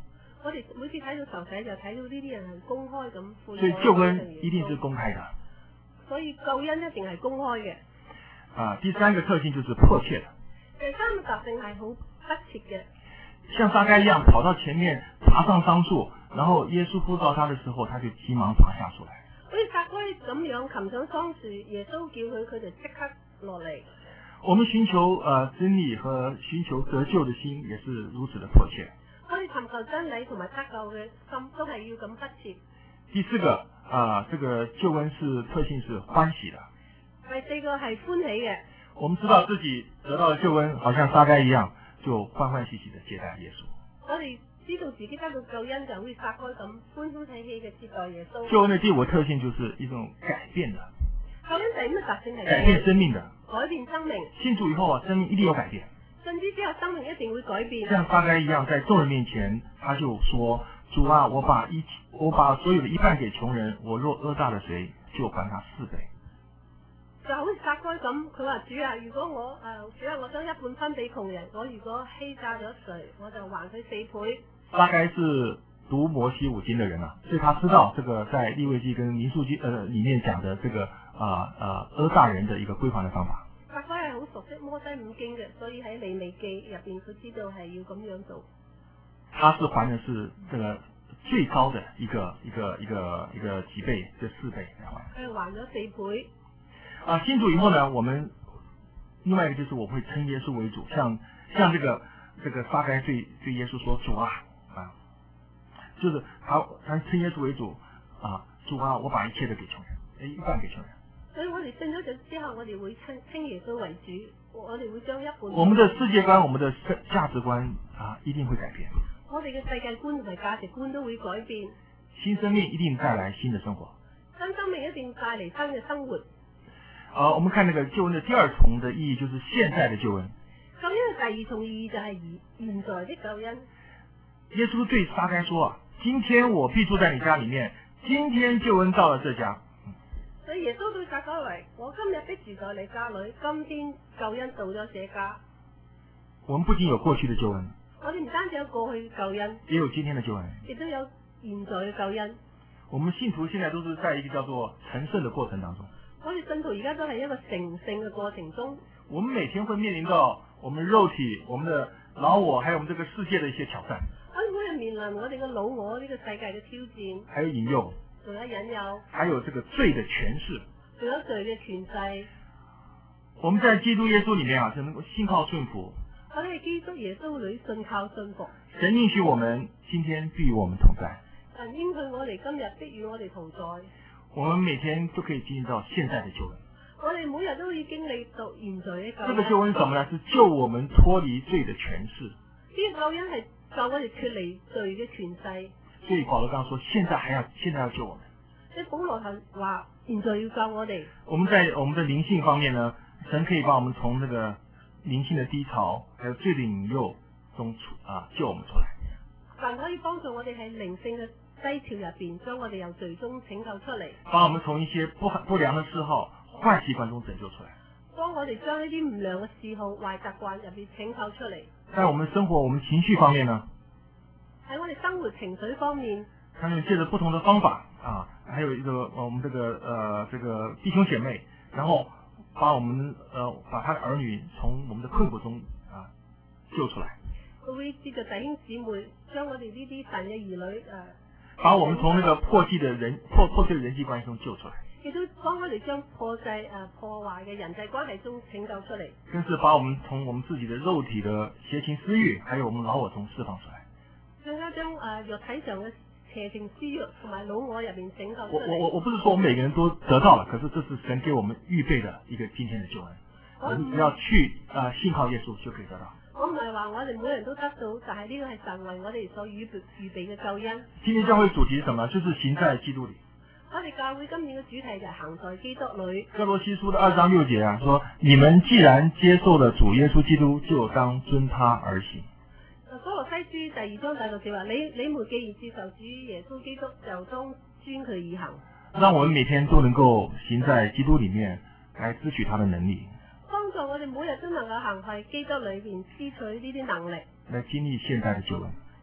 我哋每次睇到仇死就睇到呢啲人係公開咁悔改。 所以救恩一定是公開的。 所以救恩一定係公開嘅。 第三個特性就是迫切的。 第三個特性係好迫切嘅。 像撒該一樣跑到前面爬上桑樹，然後耶穌呼召他的時候，他就急忙爬下出來。 好似撒該咁樣擒上桑樹，耶穌叫佢就即刻落嚟。 我們尋求真理和尋求得救的心也是如此的迫切。 我哋尋求真理同埋得救嘅心都係要咁迫切。 第四個這個救恩是特性是歡喜的。 第四個係歡喜嘅。 我們知道自己得到的救恩，好像撒該一樣，就歡歡喜喜的接待耶穌。 我哋知道自己得到救恩，就好似撒該咁歡歡喜喜嘅接待耶穌。 救恩的第五個特性就是一種改變的。 救恩第五個特性係改變生命的。 改變生命。 信主以後生命一定有改變。 信主之後，生命一定會改變。 像撒該一樣，在眾人面前，他就說：主啊，我把所有的一半給窮人，我若訛詐了誰，就還他4倍。 就好似撒該咁，佢話主啊，如果主啊，我將一半分俾窮人，我如果欺詐咗誰，我就還佢4倍。 撒該是讀摩西五經的人啊，所以他知道這個在利未記跟民數記裏面講的這個訛詐人的一個規範的方法。 撒該係好熟悉摩西五經嘅，所以喺利未記入邊佢知道係要咁樣做。 他是還的是這個最高的一個幾倍，就4倍來還。 佢還咗4倍。 信主以後呢，我們另外一個就是我會稱耶穌為主，像這個撒該對耶穌說主啊，就是他稱耶穌為主主啊，我把一切都給窮人，一半給窮人。 所以我哋信咗主之後，我哋會稱耶穌為主，我哋會將一半。 我們的世界觀，我們的價值觀一定會改變。 我哋嘅世界觀同埋價值觀都會改變。 新生命一定帶來新的生活。 新生命一定帶嚟新嘅生活。 我們看那個救恩的第二重的意義，就是現在的救恩。 救恩嘅第二重意義就係現在的救恩。 耶穌對撒該說：今天我必住在你家裏面，今天救恩到了這家。 所以耶穌對撒該話：我今日必住在你家裏，今天救恩到咗這家。 我們不僅有過去的救恩， 我哋唔單止有過去嘅救恩， 也有今天的救恩， 亦都有現在嘅救恩。 我們信徒現在都是在一個叫做成聖的過程當中。 我哋信徒而家都係一個成聖嘅過程中。 我們每天會面臨到我們肉體、我們的老我，還有我們這個世界的一些挑戰。 我哋每日面臨我哋嘅老我呢個世界嘅挑戰， 還有引誘， 仲有引誘， 還有這個罪的權勢， 仲有罪嘅權勢。 我們在基督耶穌裏面是能夠信靠順服。 我哋喺基督耶穌裏信靠信服。 神應許我們今天必與我們同在。 神應許我哋今日必與我哋同在。 我們每天都可以經歷到現在的救恩。 我哋每日都可以經歷到現在嘅救恩。 這個救恩是什麼呢？是救我們脫離罪的權勢。 呢個救恩係救我哋脫離罪嘅權勢。 所以保羅剛剛說，現在要救我們。 即係保羅係話，現在要救我哋。 我們在我們的靈性方面呢，神可以把我們從那個靈性的低潮，還有罪的引誘中救我們出來。 神可以幫助我哋喺靈性嘅低潮入邊，將我哋由罪中拯救出嚟。 把我們從一些不良的嗜好、壞習慣中拯救出來。 幫我哋將呢啲唔良嘅嗜好、壞習慣入邊拯救出嚟。 在我們生活、我們情緒方面呢？ 喺我哋生活情緒方面， 他們借着不同的方法還有一個我們這個弟兄姐妹，然後把我們把他的兒女從我們的困苦中救出來。 佢會借着弟兄姊妹將我哋呢啲神嘅兒女把我們從那個破碎的人際關係中救出來。 亦都幫我哋將破壞嘅人際關係中拯救出嚟。 更是把我們從我們自己的肉體的邪情私欲，還有我們老我中釋放出來。 更加將肉體上嘅邪情私欲同埋老我入邊拯救出嚟。 我不是說我們每個人都得到了，可是這是神給我們預備的一個今天的救恩。我們只要去信靠耶穌就可以得到。 我唔係話我哋每人都得到，但係呢個係神為我哋所預備嘅救恩。 今天教會主題是什麼？就是行在基督裏。 我哋教會今年嘅主題就係行在基督裏。 哥羅西書的2章6節說：你們既然接受了主耶穌基督，就當遵他而行。 哥羅西書第2章第6節話：你們既然接受主耶穌基督，就當遵佢而行。 讓我們每天都能夠行在基督裏面，來支取他的能力。 幫助我哋每日都能夠行喺基督裏邊支取呢啲能力， 來經歷現在的救恩，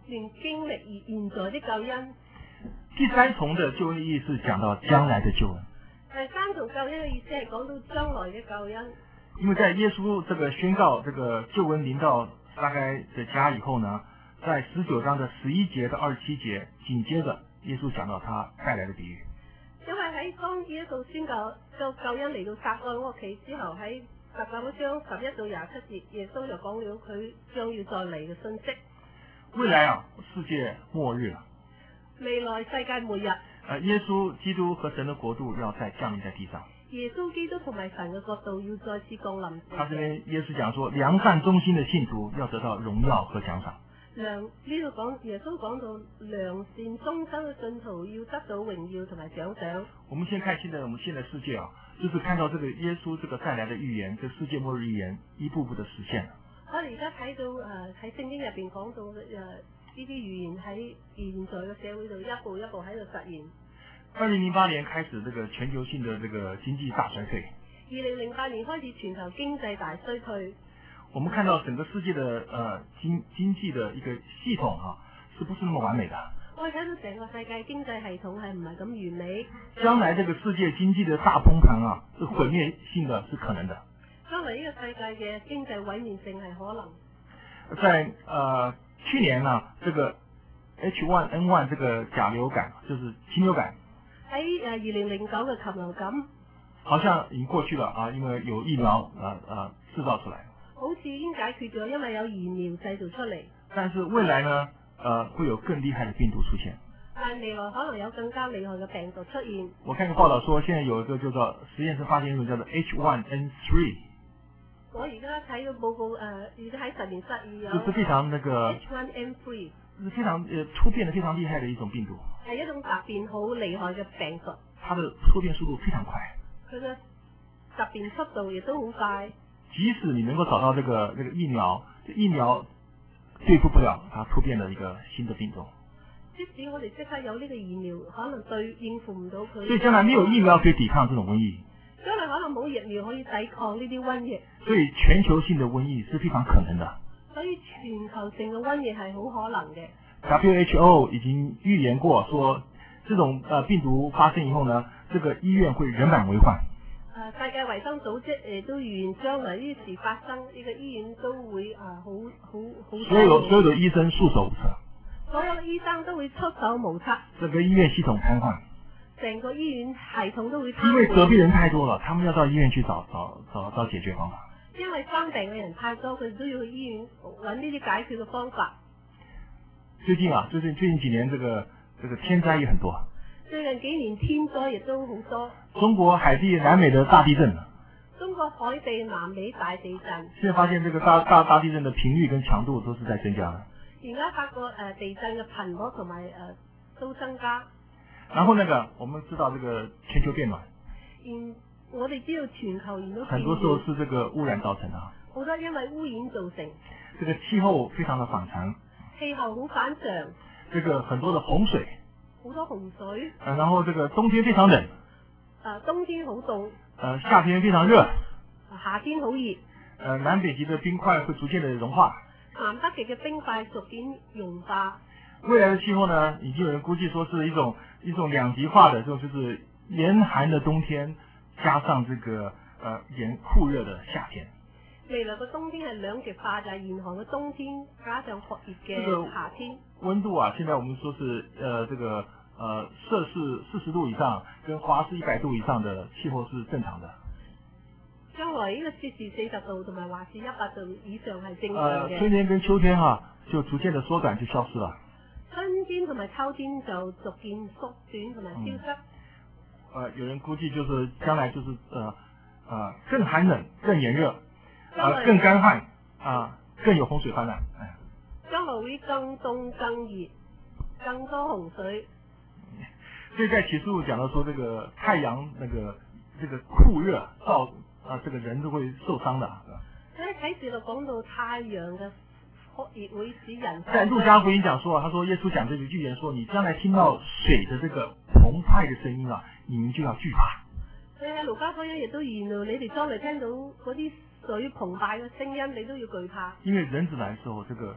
連經歷而現在的救恩。 第三重的救恩意義是講到將來的救恩。 第三重救恩嘅意思係講到將來嘅救恩。 因為在耶穌這個宣告這個救恩臨到大概的家以後呢，在19章的11節到27節，緊接着耶穌講到他帶來的比喻。 因為喺當耶穌宣告救恩嚟到撒該屋企之後，喺19章11到27節，耶穌就講了佢將要再嚟嘅信息。 未來啊，世界末日了。 未來世界末日。 耶穌基督和神的國度要再降臨在地上。 耶穌基督同埋神嘅國度要再次降臨。 他這邊耶穌講說，良善忠心的信徒要得到榮耀和獎賞。 呢度講耶穌講到良善忠心嘅信徒要得到榮耀同埋獎賞。 我們先看我們現在世界啊，就是看到這個耶穌這個帶來的預言，這世界末日預言一步步的實現。 我哋而家睇到喺聖經入邊講到呢啲預言喺現在嘅社會度一步一步喺度實現。 2008年開始這個全球性的這個經濟大衰退。 2008年開始全球經濟大衰退。 我們看到整個世界的經濟的一個系統啊，是不是那麼完美的？ 我哋睇到整個世界經濟系統係唔係咁完美。 將來這個世界經濟的大崩盤啊，是毀滅性的，是可能的。 將來呢個世界嘅經濟毀滅性係可能。 在去年呢，這個 H1N1 這個甲流感就是禽流感。 喺2009嘅禽流感。 好像已經過去了啊，因為有疫苗製造出來。 好似已經解決咗，因為有疫苗製造出嚟。但是未來呢，會有更厲害的病毒出現。 但未來可能有更加厲害嘅病毒出現。 我看個報道說，現在有一個叫做實驗室發現一種叫做 H1N3。 我而家睇個報告，而家喺實驗室有。 就是非常那個。 H1N3。 是非常突變的非常厲害的一種病毒。 係一種突變好厲害嘅病毒。 它的突變速度非常快。 佢嘅突變速度亦都好快。 即使你能夠找到這個疫苗，疫苗對付不了它突變的一個新的病種。 即使我哋即刻有呢個疫苗，可能應付唔到佢。 所以將來沒有疫苗可以抵抗這種瘟疫。 將來可能冇疫苗可以抵抗呢啲瘟疫。 所以全球性的瘟疫是非常可能的。 所以全球性嘅瘟疫係好可能嘅。 WHO 已經預言過，說這種病毒發生以後呢，這個醫院會人滿為患。 世界衛生組織都預言將來呢事發生，呢個醫院都會好。 所有的醫生束手無策。 所有嘅醫生都會束手無策。 整個醫院系統癱瘓。 成個醫院系統都會癱瘓。 因為得病人太多了，他們要到醫院去找解決方法。 因為生病嘅人太多，佢哋都要去醫院揾呢啲解決嘅方法。 最近幾年這個天災也很多。 最近幾年天災亦都好多。 中國海地南美的大地震。 中國海地南美大地震。 現在發現這個大地震的頻率跟強度都是在增加的。 而家發覺地震嘅頻率同埋都增加。 然後我們知道這個全球變暖。 我哋知道全球變暖。 很多時候是這個污染造成的。 好多因為污染造成。 這個氣候非常的反常。 氣候好反常。 這個很多的洪水。 好多洪水。 然後這個冬天非常冷。 冬天好凍。 夏天非常熱。 夏天好熱。 南北極的冰塊會逐漸的融化。 南北極嘅冰塊逐漸融化。 未來的氣候呢，已經有人估計說是一種兩極化的，就是嚴寒的冬天加上這個酷熱的夏天。未來嘅冬天係兩極化，就係嚴寒嘅冬天加上酷熱嘅夏天。溫度啊，現在我們說是這個攝氏40度以上，跟華氏100度以上的氣候是正常的。將來呢個攝氏40度同埋華氏100度以上係正常嘅。春天跟秋天就逐漸的縮短就消失了。春天同埋秋天就逐漸縮短同埋消失。有人估計就是將來就是更寒冷、更炎熱，更乾旱更有洪水泛濫。將來會更凍、更熱、更多洪水。所以在啟示錄講到說，這個太陽這個酷熱到這個人都會受傷的。所以啟示錄講到太陽嘅酷熱會使人。在路加福音講說，他說耶穌講這句預言說，你將來聽到水的這個澎湃的聲音你們就要懼怕。所以喺路加福音亦都預言到，你哋將來聽到嗰啲水澎湃嘅聲音，你都要懼怕。因為人子來的時候，這個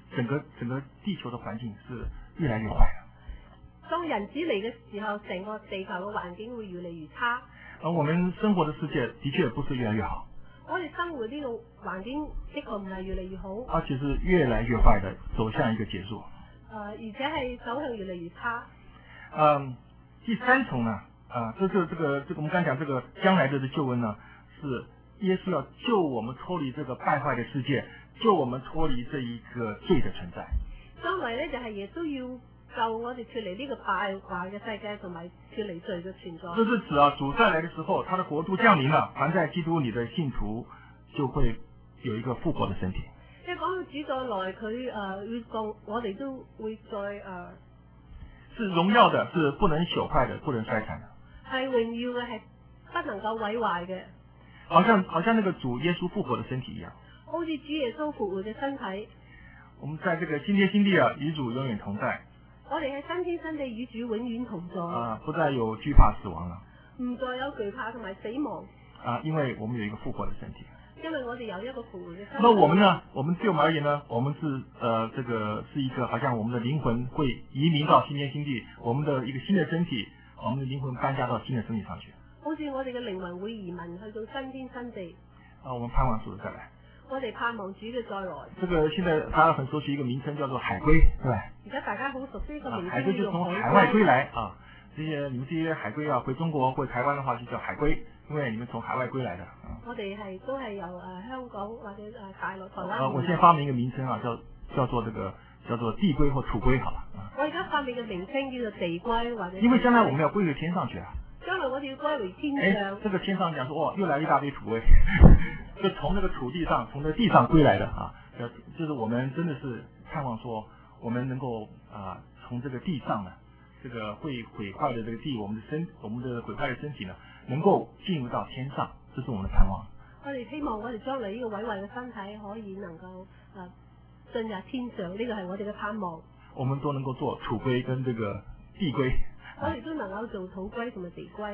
整个地球的环境是越来越坏了。 當人子嚟嘅時候，成個地球嘅環境會越嚟越差。 而我們生活的世界的確不是越來越好， 我哋生活呢個環境的確唔係越嚟越好， 而且是越來越壞的走向一個結束。 而且係走向越嚟越差。 第三重呢，這個我們剛講這個將來的救恩呢，是耶穌要救我們脫離這個敗壞的世界，救我們脫離這一個罪的存在。 將來呢，就係耶穌要救我哋脫離呢個敗壞嘅世界，同埋脫離罪嘅存在。 這是指啊，主再來的時候，他的國度降臨了，凡在基督裏的信徒就會有一個復活的身體。 即係講到主再來，佢會降，我哋都會再是榮耀的，是不能朽壞的，不能衰殘的。 係榮耀嘅，係不能夠毀壞嘅。 好像那個主耶穌復活的身體一樣。 好似主耶穌復活嘅身體。 我們在這個新天新地啊，與主永遠同在。 我哋喺新天新地與主永遠同在。 不再有懼怕死亡了。 唔再有懼怕同埋死亡。 因為我們有一個復活的身體。 因為我哋有一個復活嘅身體。 那我們呢？我們對我們而言呢？我們是這個是一個好像我們的靈魂會移民到新天新地，我們的一個新的身體，我們的靈魂搬家到新的身體上去。 好似我哋嘅靈魂會移民去到新天新地。 我們盼望主的再來。我哋盼望主嘅再來。 這個現在大家很熟悉一個名稱叫做海歸，對吧？ 而家大家好熟悉一個名稱海歸就是從海外歸來啊。你們這些海歸要回中國或台灣的話，就叫海歸，因為你們從海外歸來的。 我哋都係由香港或者大陸台灣。 我現在發明一個名稱啊，叫做地歸或土歸好了。 我而家發明嘅名稱叫做地歸或者。 因為將來我們要歸回天上去啊。 將來我哋要歸回天上。 這個天上講說，又來一大堆土歸，就從那個土地上，從那個地上歸來的啊。就是我們真的是盼望說，我們能夠從這個地上呢，這個會毀壞的這個地，我們的毀壞的身體呢，能夠進入到天上，這是我們的盼望。 我哋希望我哋將來呢個毀壞嘅身體可以能夠進入天上，呢個係我哋嘅盼望。我們都能夠做土歸跟這個地歸。我哋都能夠做土歸同埋地歸。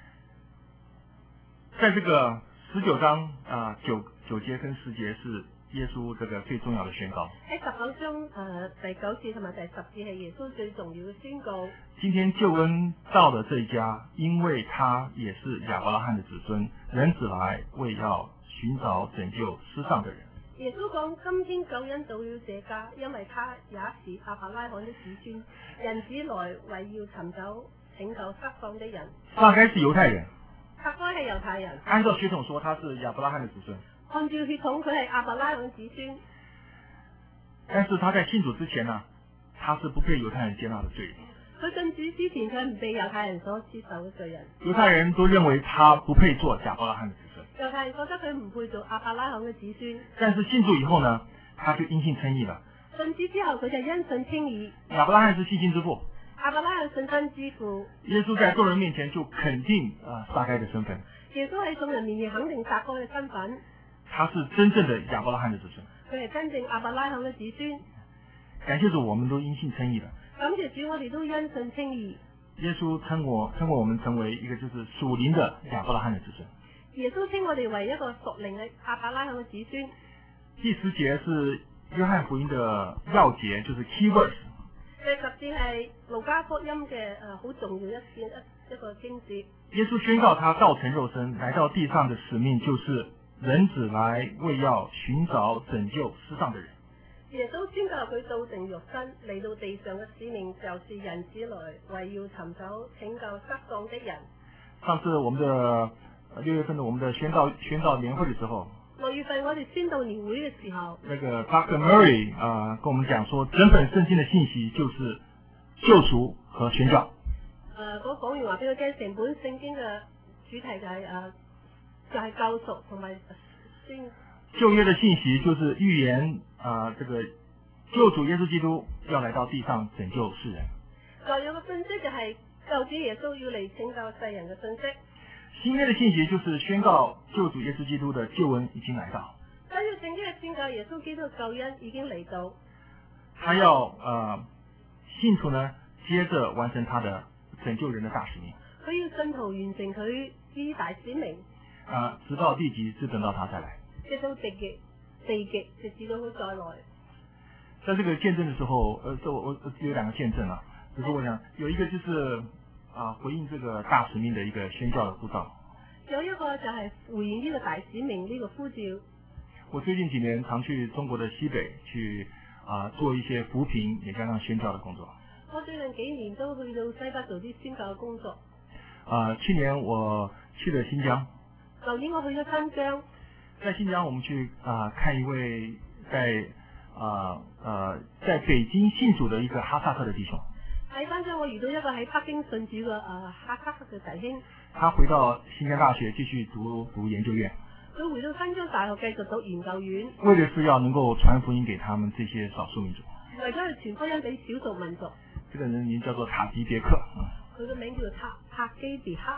在這個19章9節跟10節是耶穌這個最重要的宣告。 喺19章第9節同埋第10節係耶穌最重要嘅宣告。 今天救恩到了這一家，因為他也是亞伯拉罕的子孫，人子來為要尋找拯救失喪的人。 耶穌講：今天救恩到了這家，因為他也是亞伯拉罕的子孫，人子來為要尋找拯救失喪的人。 撒該是猶太人。 撒該係猶太人。 按照血統說，他是亞伯拉罕的子孫。 按照血統，佢係亞伯拉罕子孫。 但是他在信主之前呢，他是不被猶太人接納的罪人。 佢信主之前，佢唔被猶太人所接受嘅罪人。 猶太人都認為他不配做亞伯拉罕的子孫。 猶太人覺得佢唔配做亞伯拉罕嘅子孫。 但是信主以後呢，他就因信稱義了。 信主之後，佢就因信稱義。 亞伯拉罕是信心之父。 亞伯拉罕信心之父。 耶穌在眾人面前就肯定撒該的身份。 耶穌喺眾人面前肯定撒該嘅身份。 他是真正的亞伯拉罕的子孫。 佢係真正亞伯拉罕嘅子孫。 感謝主，我們都因信稱義了。 感謝主，我哋都因信稱義。 耶穌稱我們成為一個就是屬靈的亞伯拉罕的子孫。 耶穌稱我哋為一個屬靈嘅亞伯拉罕嘅子孫。 第10節是約翰福音的要節，就是 key verse。 第10節係路加福音嘅好重要一個經節。 耶穌宣告他道成肉身來到地上的使命，就是人子來為要尋找拯救失喪的人。 耶穌宣告佢道成肉身嚟到地上嘅使命，就是人子來為要尋找拯救失喪的人。上次我們的 6月份的我們的宣道年會的時候 ，6月份我哋宣道年會嘅時候， 那個 Dr. Murray 跟我們講說，整本聖經的信息就是救贖和宣教。 嗰講完話俾佢聽，成本聖經嘅主題就係救贖同埋宣。 舊約的信息就是預言這個救主耶穌基督要來到地上拯救世人。 舊約嘅信息就係救主耶穌要嚟拯救世人嘅信息。 新約的信息就是宣告救主耶穌基督的救恩已經來到。 新約聖經嘅宣告耶穌基督嘅救恩已經嚟到。 他要信徒呢接着完成他的拯救人的大使命。 佢要信徒完成佢呢大使命。 直到地極，直等到他再來。 直到地極，直至到佢再來。 在这个见证的时候，我有2个见证啊，就是我想有一个就是回应这个大使命的一个宣教的呼召。 有一個就係回應呢個大使命呢個呼召。 我最近幾年常去中國的西北去做一些扶貧也加上宣教的工作。 我最近幾年都去到西北做啲宣教嘅工作。 去年我去了新疆。 舊年我去咗新疆。 在新疆我們去看一位在北京信主的一個哈薩克的弟兄。 喺新疆我遇到一個喺北京信主嘅哈薩克嘅弟兄。他回到新疆大學繼續讀研究院。 佢回到新疆大學繼續讀研究院。 為的是要能夠傳福音給他們這些少數民族。 為咗去傳福音俾少數民族。 這個人名叫做塔吉別克。 佢嘅名叫做塔基別克。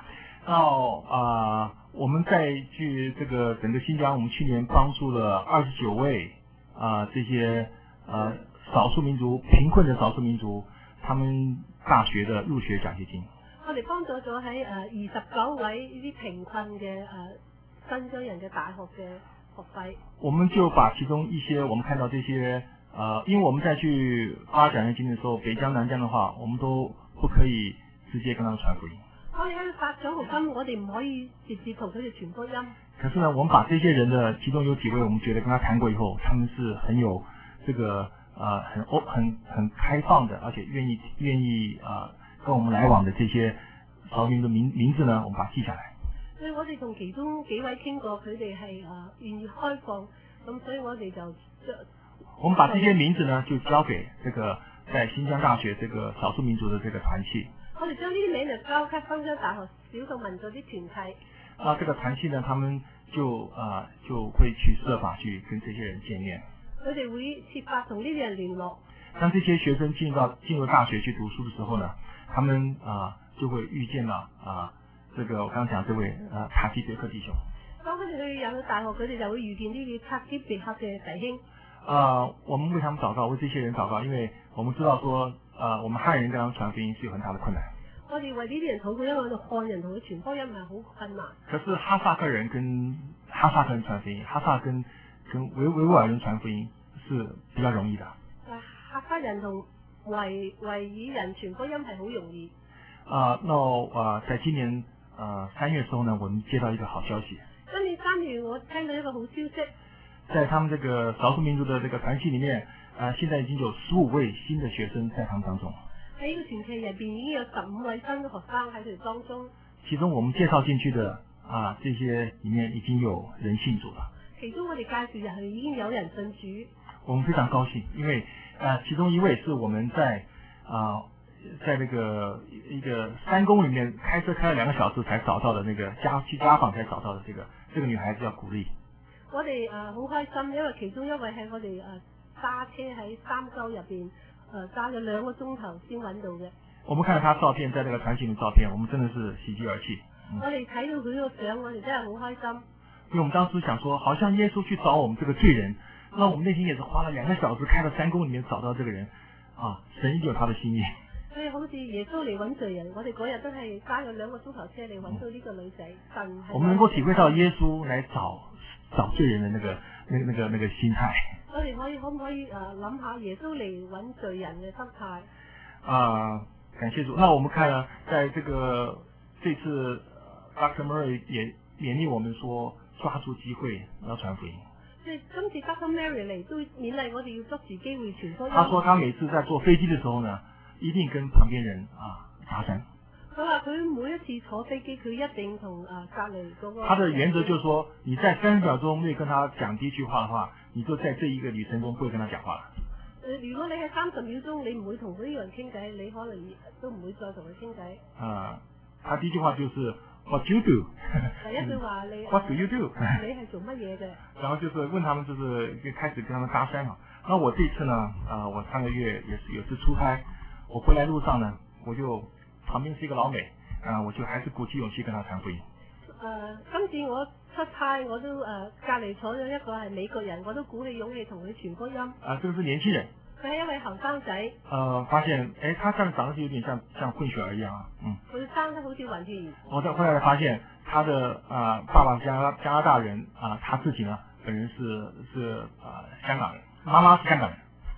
我們在去這個整個新疆，我們去年幫助了29位這些少數民族貧困的少數民族，他們大學的入學獎學金。 我哋幫助咗喺29位呢啲貧困嘅新疆人嘅大學嘅學費。我們就把其中一些我們看到這些因為我們在去發獎學金的時候，北疆南疆的話，我們都不可以直接跟他們傳福音。 我哋喺發獎學金，我哋唔可以直接同佢哋傳福音。 可是呢，我們把這些人的其中有幾位，我們覺得跟他談過以後，他們是很有這個很開放的，而且願意跟我們來往的這些少數民族的名字呢，我們把它記下來。 所以我哋同其中幾位傾過，佢哋係願意開放，咁所以我哋就我們把這些名字呢，就交給這個在新疆大學這個少數民族的這個團契。 我哋將呢啲名就交給新疆大學少數民族啲團契。 這個團契呢，他們就會去設法去跟這些人見面。 佢哋會設法同呢啲人聯絡。 當這些學生進入大學去讀書的時候呢，他們就會遇見了這個我剛講這位塔基別克弟兄。 當佢哋去入到大學，佢哋就會遇見呢啲塔基別克嘅弟兄。 我們為他們禱告，為這些人禱告，因為我們知道說我們漢人跟他們傳福音是有很大的困難。 我哋為呢啲人禱告，因為我哋漢人同佢傳福音係好困難。 可是哈薩克人跟哈薩克人傳福音，哈薩跟維吾爾人傳福音是比較容易的。 哈薩人同維吾爾人傳福音係好容易。 在今年3月的時候呢，我們接到一個好消息。 今年3月我聽到一個好消息。 在他們這個少數民族的這個團契裏面，現在已經有15位新的學生在他們當中。喺呢個團契入邊已經有15位新嘅學生喺佢哋當中。其中我們介紹進去的這些裏面已經有人信主了。 其中我哋介紹入去已經有人信主。 我們非常高興，因為其中一位是我們在那個一個山宮裏面開車開了2個小時才找到的那個去家訪才找到的這個女孩子叫古麗。 我哋好開心，因為其中一位係我哋揸車喺三洲入邊揸咗2個鐘頭先揾到嘅。 我們看到他照片，在那個團體的照片，我們真的是喜極而泣。 我哋睇到佢個相，我哋真係好開心。 因為我們當時想說，好像耶穌去找我們這個罪人，那我們內心也是花了2個小時開到山宮裏面找到這個人，神一定有他的心意。 所以好似耶穌嚟揾罪人，我哋嗰日都係揸咗2個鐘頭車嚟揾到呢個女仔。 我們能夠體會到耶穌來找罪人的那個心態。 我哋可唔可以諗下耶穌嚟揾罪人嘅心態？ 感謝主。那我們看了，在這次 Dr. Murray 也勉勵我們說，抓住機會要傳福音。 所以今次 Dr. Mary 嚟都勉勵我哋要捉住機會傳福音。 他說他每次在坐飛機的時候呢，一定跟旁邊人搭訕。 佢話佢每一次坐飛機，佢一定同隔離嗰個。 他的原則就是說，你在30秒鐘內跟他講第一句話的話，你就在這一個旅程中不會跟他講話了。 如果你係30秒鐘，你唔會同佢呢個人傾偈，你可能都唔會再同佢傾偈。 他第一句話就是 What do you do？ 第一句話你 What do you do？ 你係做乜嘢嘅？ 然後就是問他們，就是開始跟他們搭訕。那我這次呢，我上個月也是有次出差，我回來路上呢，我就旁邊是一個老美，我就還是鼓起勇氣跟他傳福音。 今次我出差，我都隔離坐咗一個係美國人，我都鼓起勇氣同佢傳福音。 這個是年輕人。 佢係一位後生仔。 發現，他這樣長得是有點像混血兒一樣啊。 佢生得好似混血兒。我後來發現，他的爸爸是加拿大人，他自己呢本人是香港人，媽媽是香港人。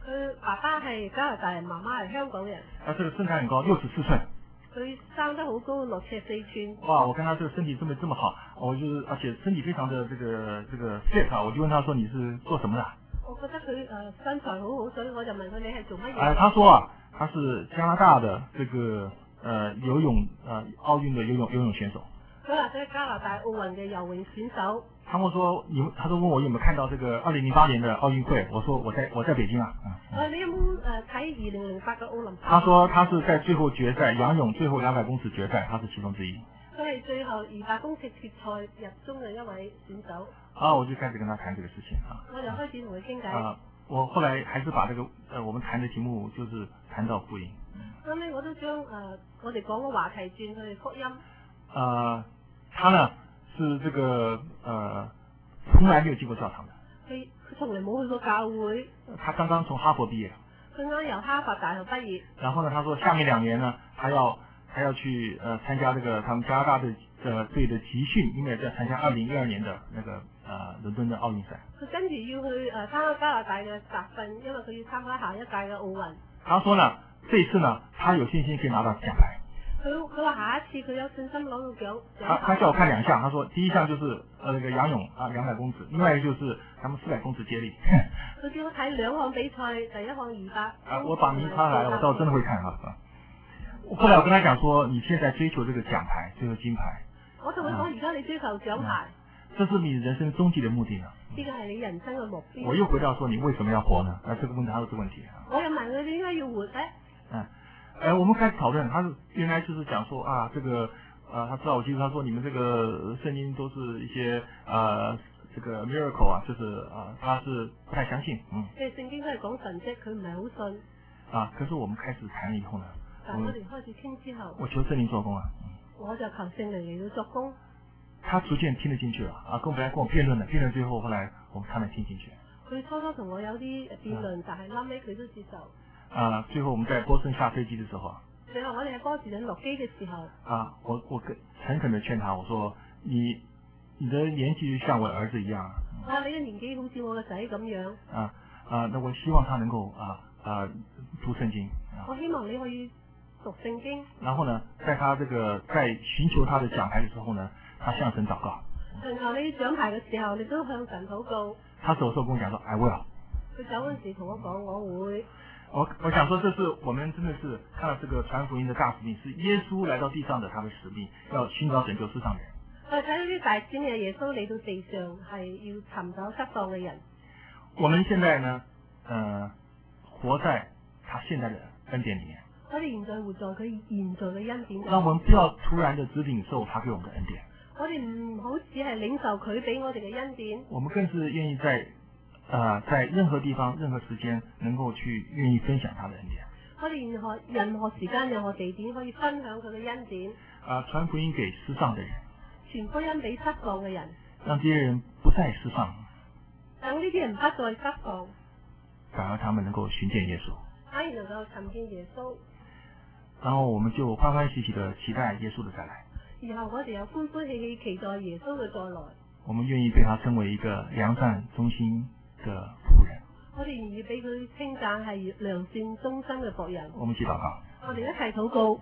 佢爸爸係加拿大人，媽媽係香港人。 這個身材很高，64寸。 佢生得好高，6尺4寸。 哇！我看他這個身體這麼好，而且身體非常的這個 fit 啊，我就問他說你是做什麼的？ 我覺得佢身材好好，所以我就問佢你係做乜嘢？ 他說啊，他是加拿大的這個游泳奧運的游泳選手。 佢話佢係加拿大奧運嘅游泳選手。 他們說他都問我有沒有看到這個2008年的奧運會，我說我在北京啊。 你有冇睇2008嘅奧林匹克？ 他說他是在最後決賽仰泳最後200公尺決賽，他是其中之一。 佢係最後200公尺決賽入中嘅一位選手。 我就開始跟他談這個事情啊。 我就開始同佢傾偈。 我後來還是把這個我們談的題目就是談到福音。 後尾我都將我哋講嘅話題轉去福音。 他呢是這個從來沒有進過教堂的。 佢從來冇去過教會。 他剛剛從哈佛畢業。 佢啱由哈佛大學畢業。 然後呢，他說下面2年呢，他要去參加這個他們加拿大的隊的集訓，因為要參加2012年的那個倫敦的奧運賽。 佢跟住要去參加加拿大嘅集訓，因為佢要參加下一屆嘅奧運。 他說呢，這一次呢，他有信心可以拿到獎牌。 佢話下一次佢有信心攞到獎牌。 他叫我看2項，他說第一項就是那個仰泳200公尺，另外一個就是他們400公尺接力。 佢叫我睇2項比賽，第一項200。 我把名抄來了，我到真的會看啊。後來我跟他講說，你現在追求這個獎牌，追求金牌。 我同佢講，而家你追求獎牌。 這是你人生終極的目的呢。 呢個係你人生嘅目標。 我又回到說，你為什麼要活呢？這個問題還有這個問題。 我又問佢點解要活呢？ 我們開始討論，他是原來就是講說啊，這個他知道我記得他說你們這個聖經都是一些這個 miracle 啊，就是他是不太相信。 聖經都係講神蹟，佢唔係好信。 可是我們開始談了以後呢， 但我哋開始傾之後， 我求聖靈做工啊。 我就求聖靈嚟到作工。 他逐漸聽得進去了跟我辯論了，辯論最後後來他能聽進去。 佢初初同我有啲辯論，但係後尾佢都接受。 最後我們在波士頓下飛機的時候最後我哋喺波士頓落機嘅時候我誠懇地勸他，我說你的年紀就像我兒子一樣。 你嘅年紀好似我個仔咁樣。 那我希望他能夠讀聖經。 我希望你可以讀聖經。 然後呢，在他這個在尋求他的獎牌的時候呢，他向神禱告。 尋求你獎牌嘅時候，你都向神禱告。 他走的時候跟我講說 I will。 佢走嗰時同我講我會。 我想說，這是我們真的是看到這個傳福音的大使命，是耶穌來到地上的他的使命，要尋找拯救世上的人。 我睇到啲大使命，耶穌嚟到地上係要尋找失喪嘅人。 我們現在呢，活在他現在的恩典裏面。 我哋現在活在佢現在嘅恩典。 那我們不要突然的只領受他給我們的恩典。 我哋唔好只係領受佢俾我哋嘅恩典。 我們更是願意在任何地方、任何時間，能夠去願意分享他的恩典。 我哋任何時間、任何地點，可以分享佢嘅恩典。 傳福音給世上的人。 傳福音俾失喪嘅人。 讓這些人不在世上。 等呢啲人不再失喪。 反而他們能夠尋見耶穌。 反而能夠尋見耶穌。 然後我們就歡歡喜喜地期待耶穌的再來。 然後我哋又歡歡喜喜期待耶穌嘅再來。我們願意被他稱為一個良善忠心的僕人。 我哋願意俾佢稱讚係良善忠心嘅僕人。 我們一起禱告。 我哋一齊禱告。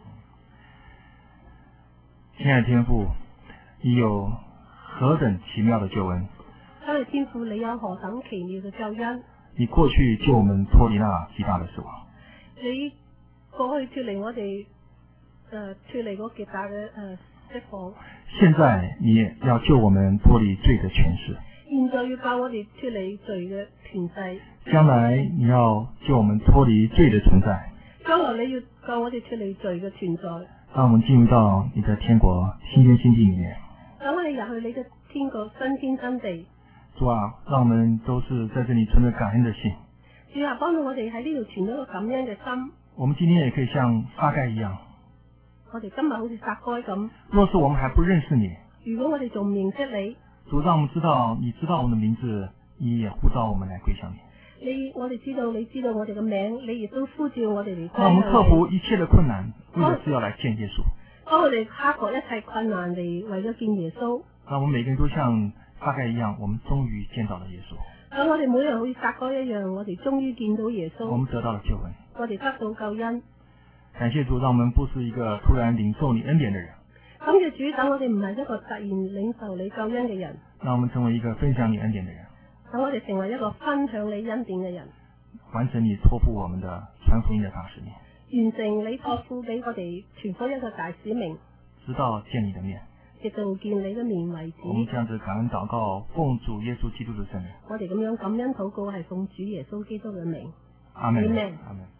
親愛的天父，你有何等奇妙的救恩。 親愛的天父，你有何等奇妙嘅救恩。 你過去救我們脫離那極大的死亡。 你過去脫離我哋脫離嗰極大嘅釋放。 現在你要救我們脫離罪的權勢。 現在要救我哋脫離罪嘅權勢。 將來你要救我們脫離罪的存在。 將來你要救我哋脫離罪嘅存在。 讓我們進入到你的天國新天新地裏面。 等我哋入去你嘅天國新天新地。 主啊，讓我們都是在這裏存着感恩的心。 主啊，幫到我哋喺呢度存咗個感恩嘅心。 我們今天也可以像撒該一樣。 我哋今日好似撒該咁。 若是我們還不認識你， 如果我哋仲唔認識你， 主讓我們知道，你知道我們的名字，你也呼召我們來歸向你。 我哋知道，你知道我哋嘅名，你亦都呼召我哋嚟歸向你。 讓我們克服一切的困難，為的是要來見耶穌。 幫我哋克服一切困難嚟為咗見耶穌。 讓我們每個人都像撒該一樣，我們終於見到了耶穌。 咁我哋每日好似撒該一樣，我哋終於見到耶穌。 我們得到了救恩。 我哋得到救恩。 感謝主，讓我們不是一個突然領受你恩典的人。 感謝主，等我哋唔係一個突然領受你救恩嘅人。 讓我們成為一個分享你恩典的人。 等我哋成為一個分享你恩典嘅人。 完成你託付我們的傳福音的大使命。 完成你託付俾我哋傳福音嘅大使命。 直到見你的面。 直到見你嘅面為止。 我們這樣子感恩禱告，奉主耶穌基督的聖名。 我哋咁樣感恩禱告係奉主耶穌基督嘅名。 阿門。 阿門。 阿門。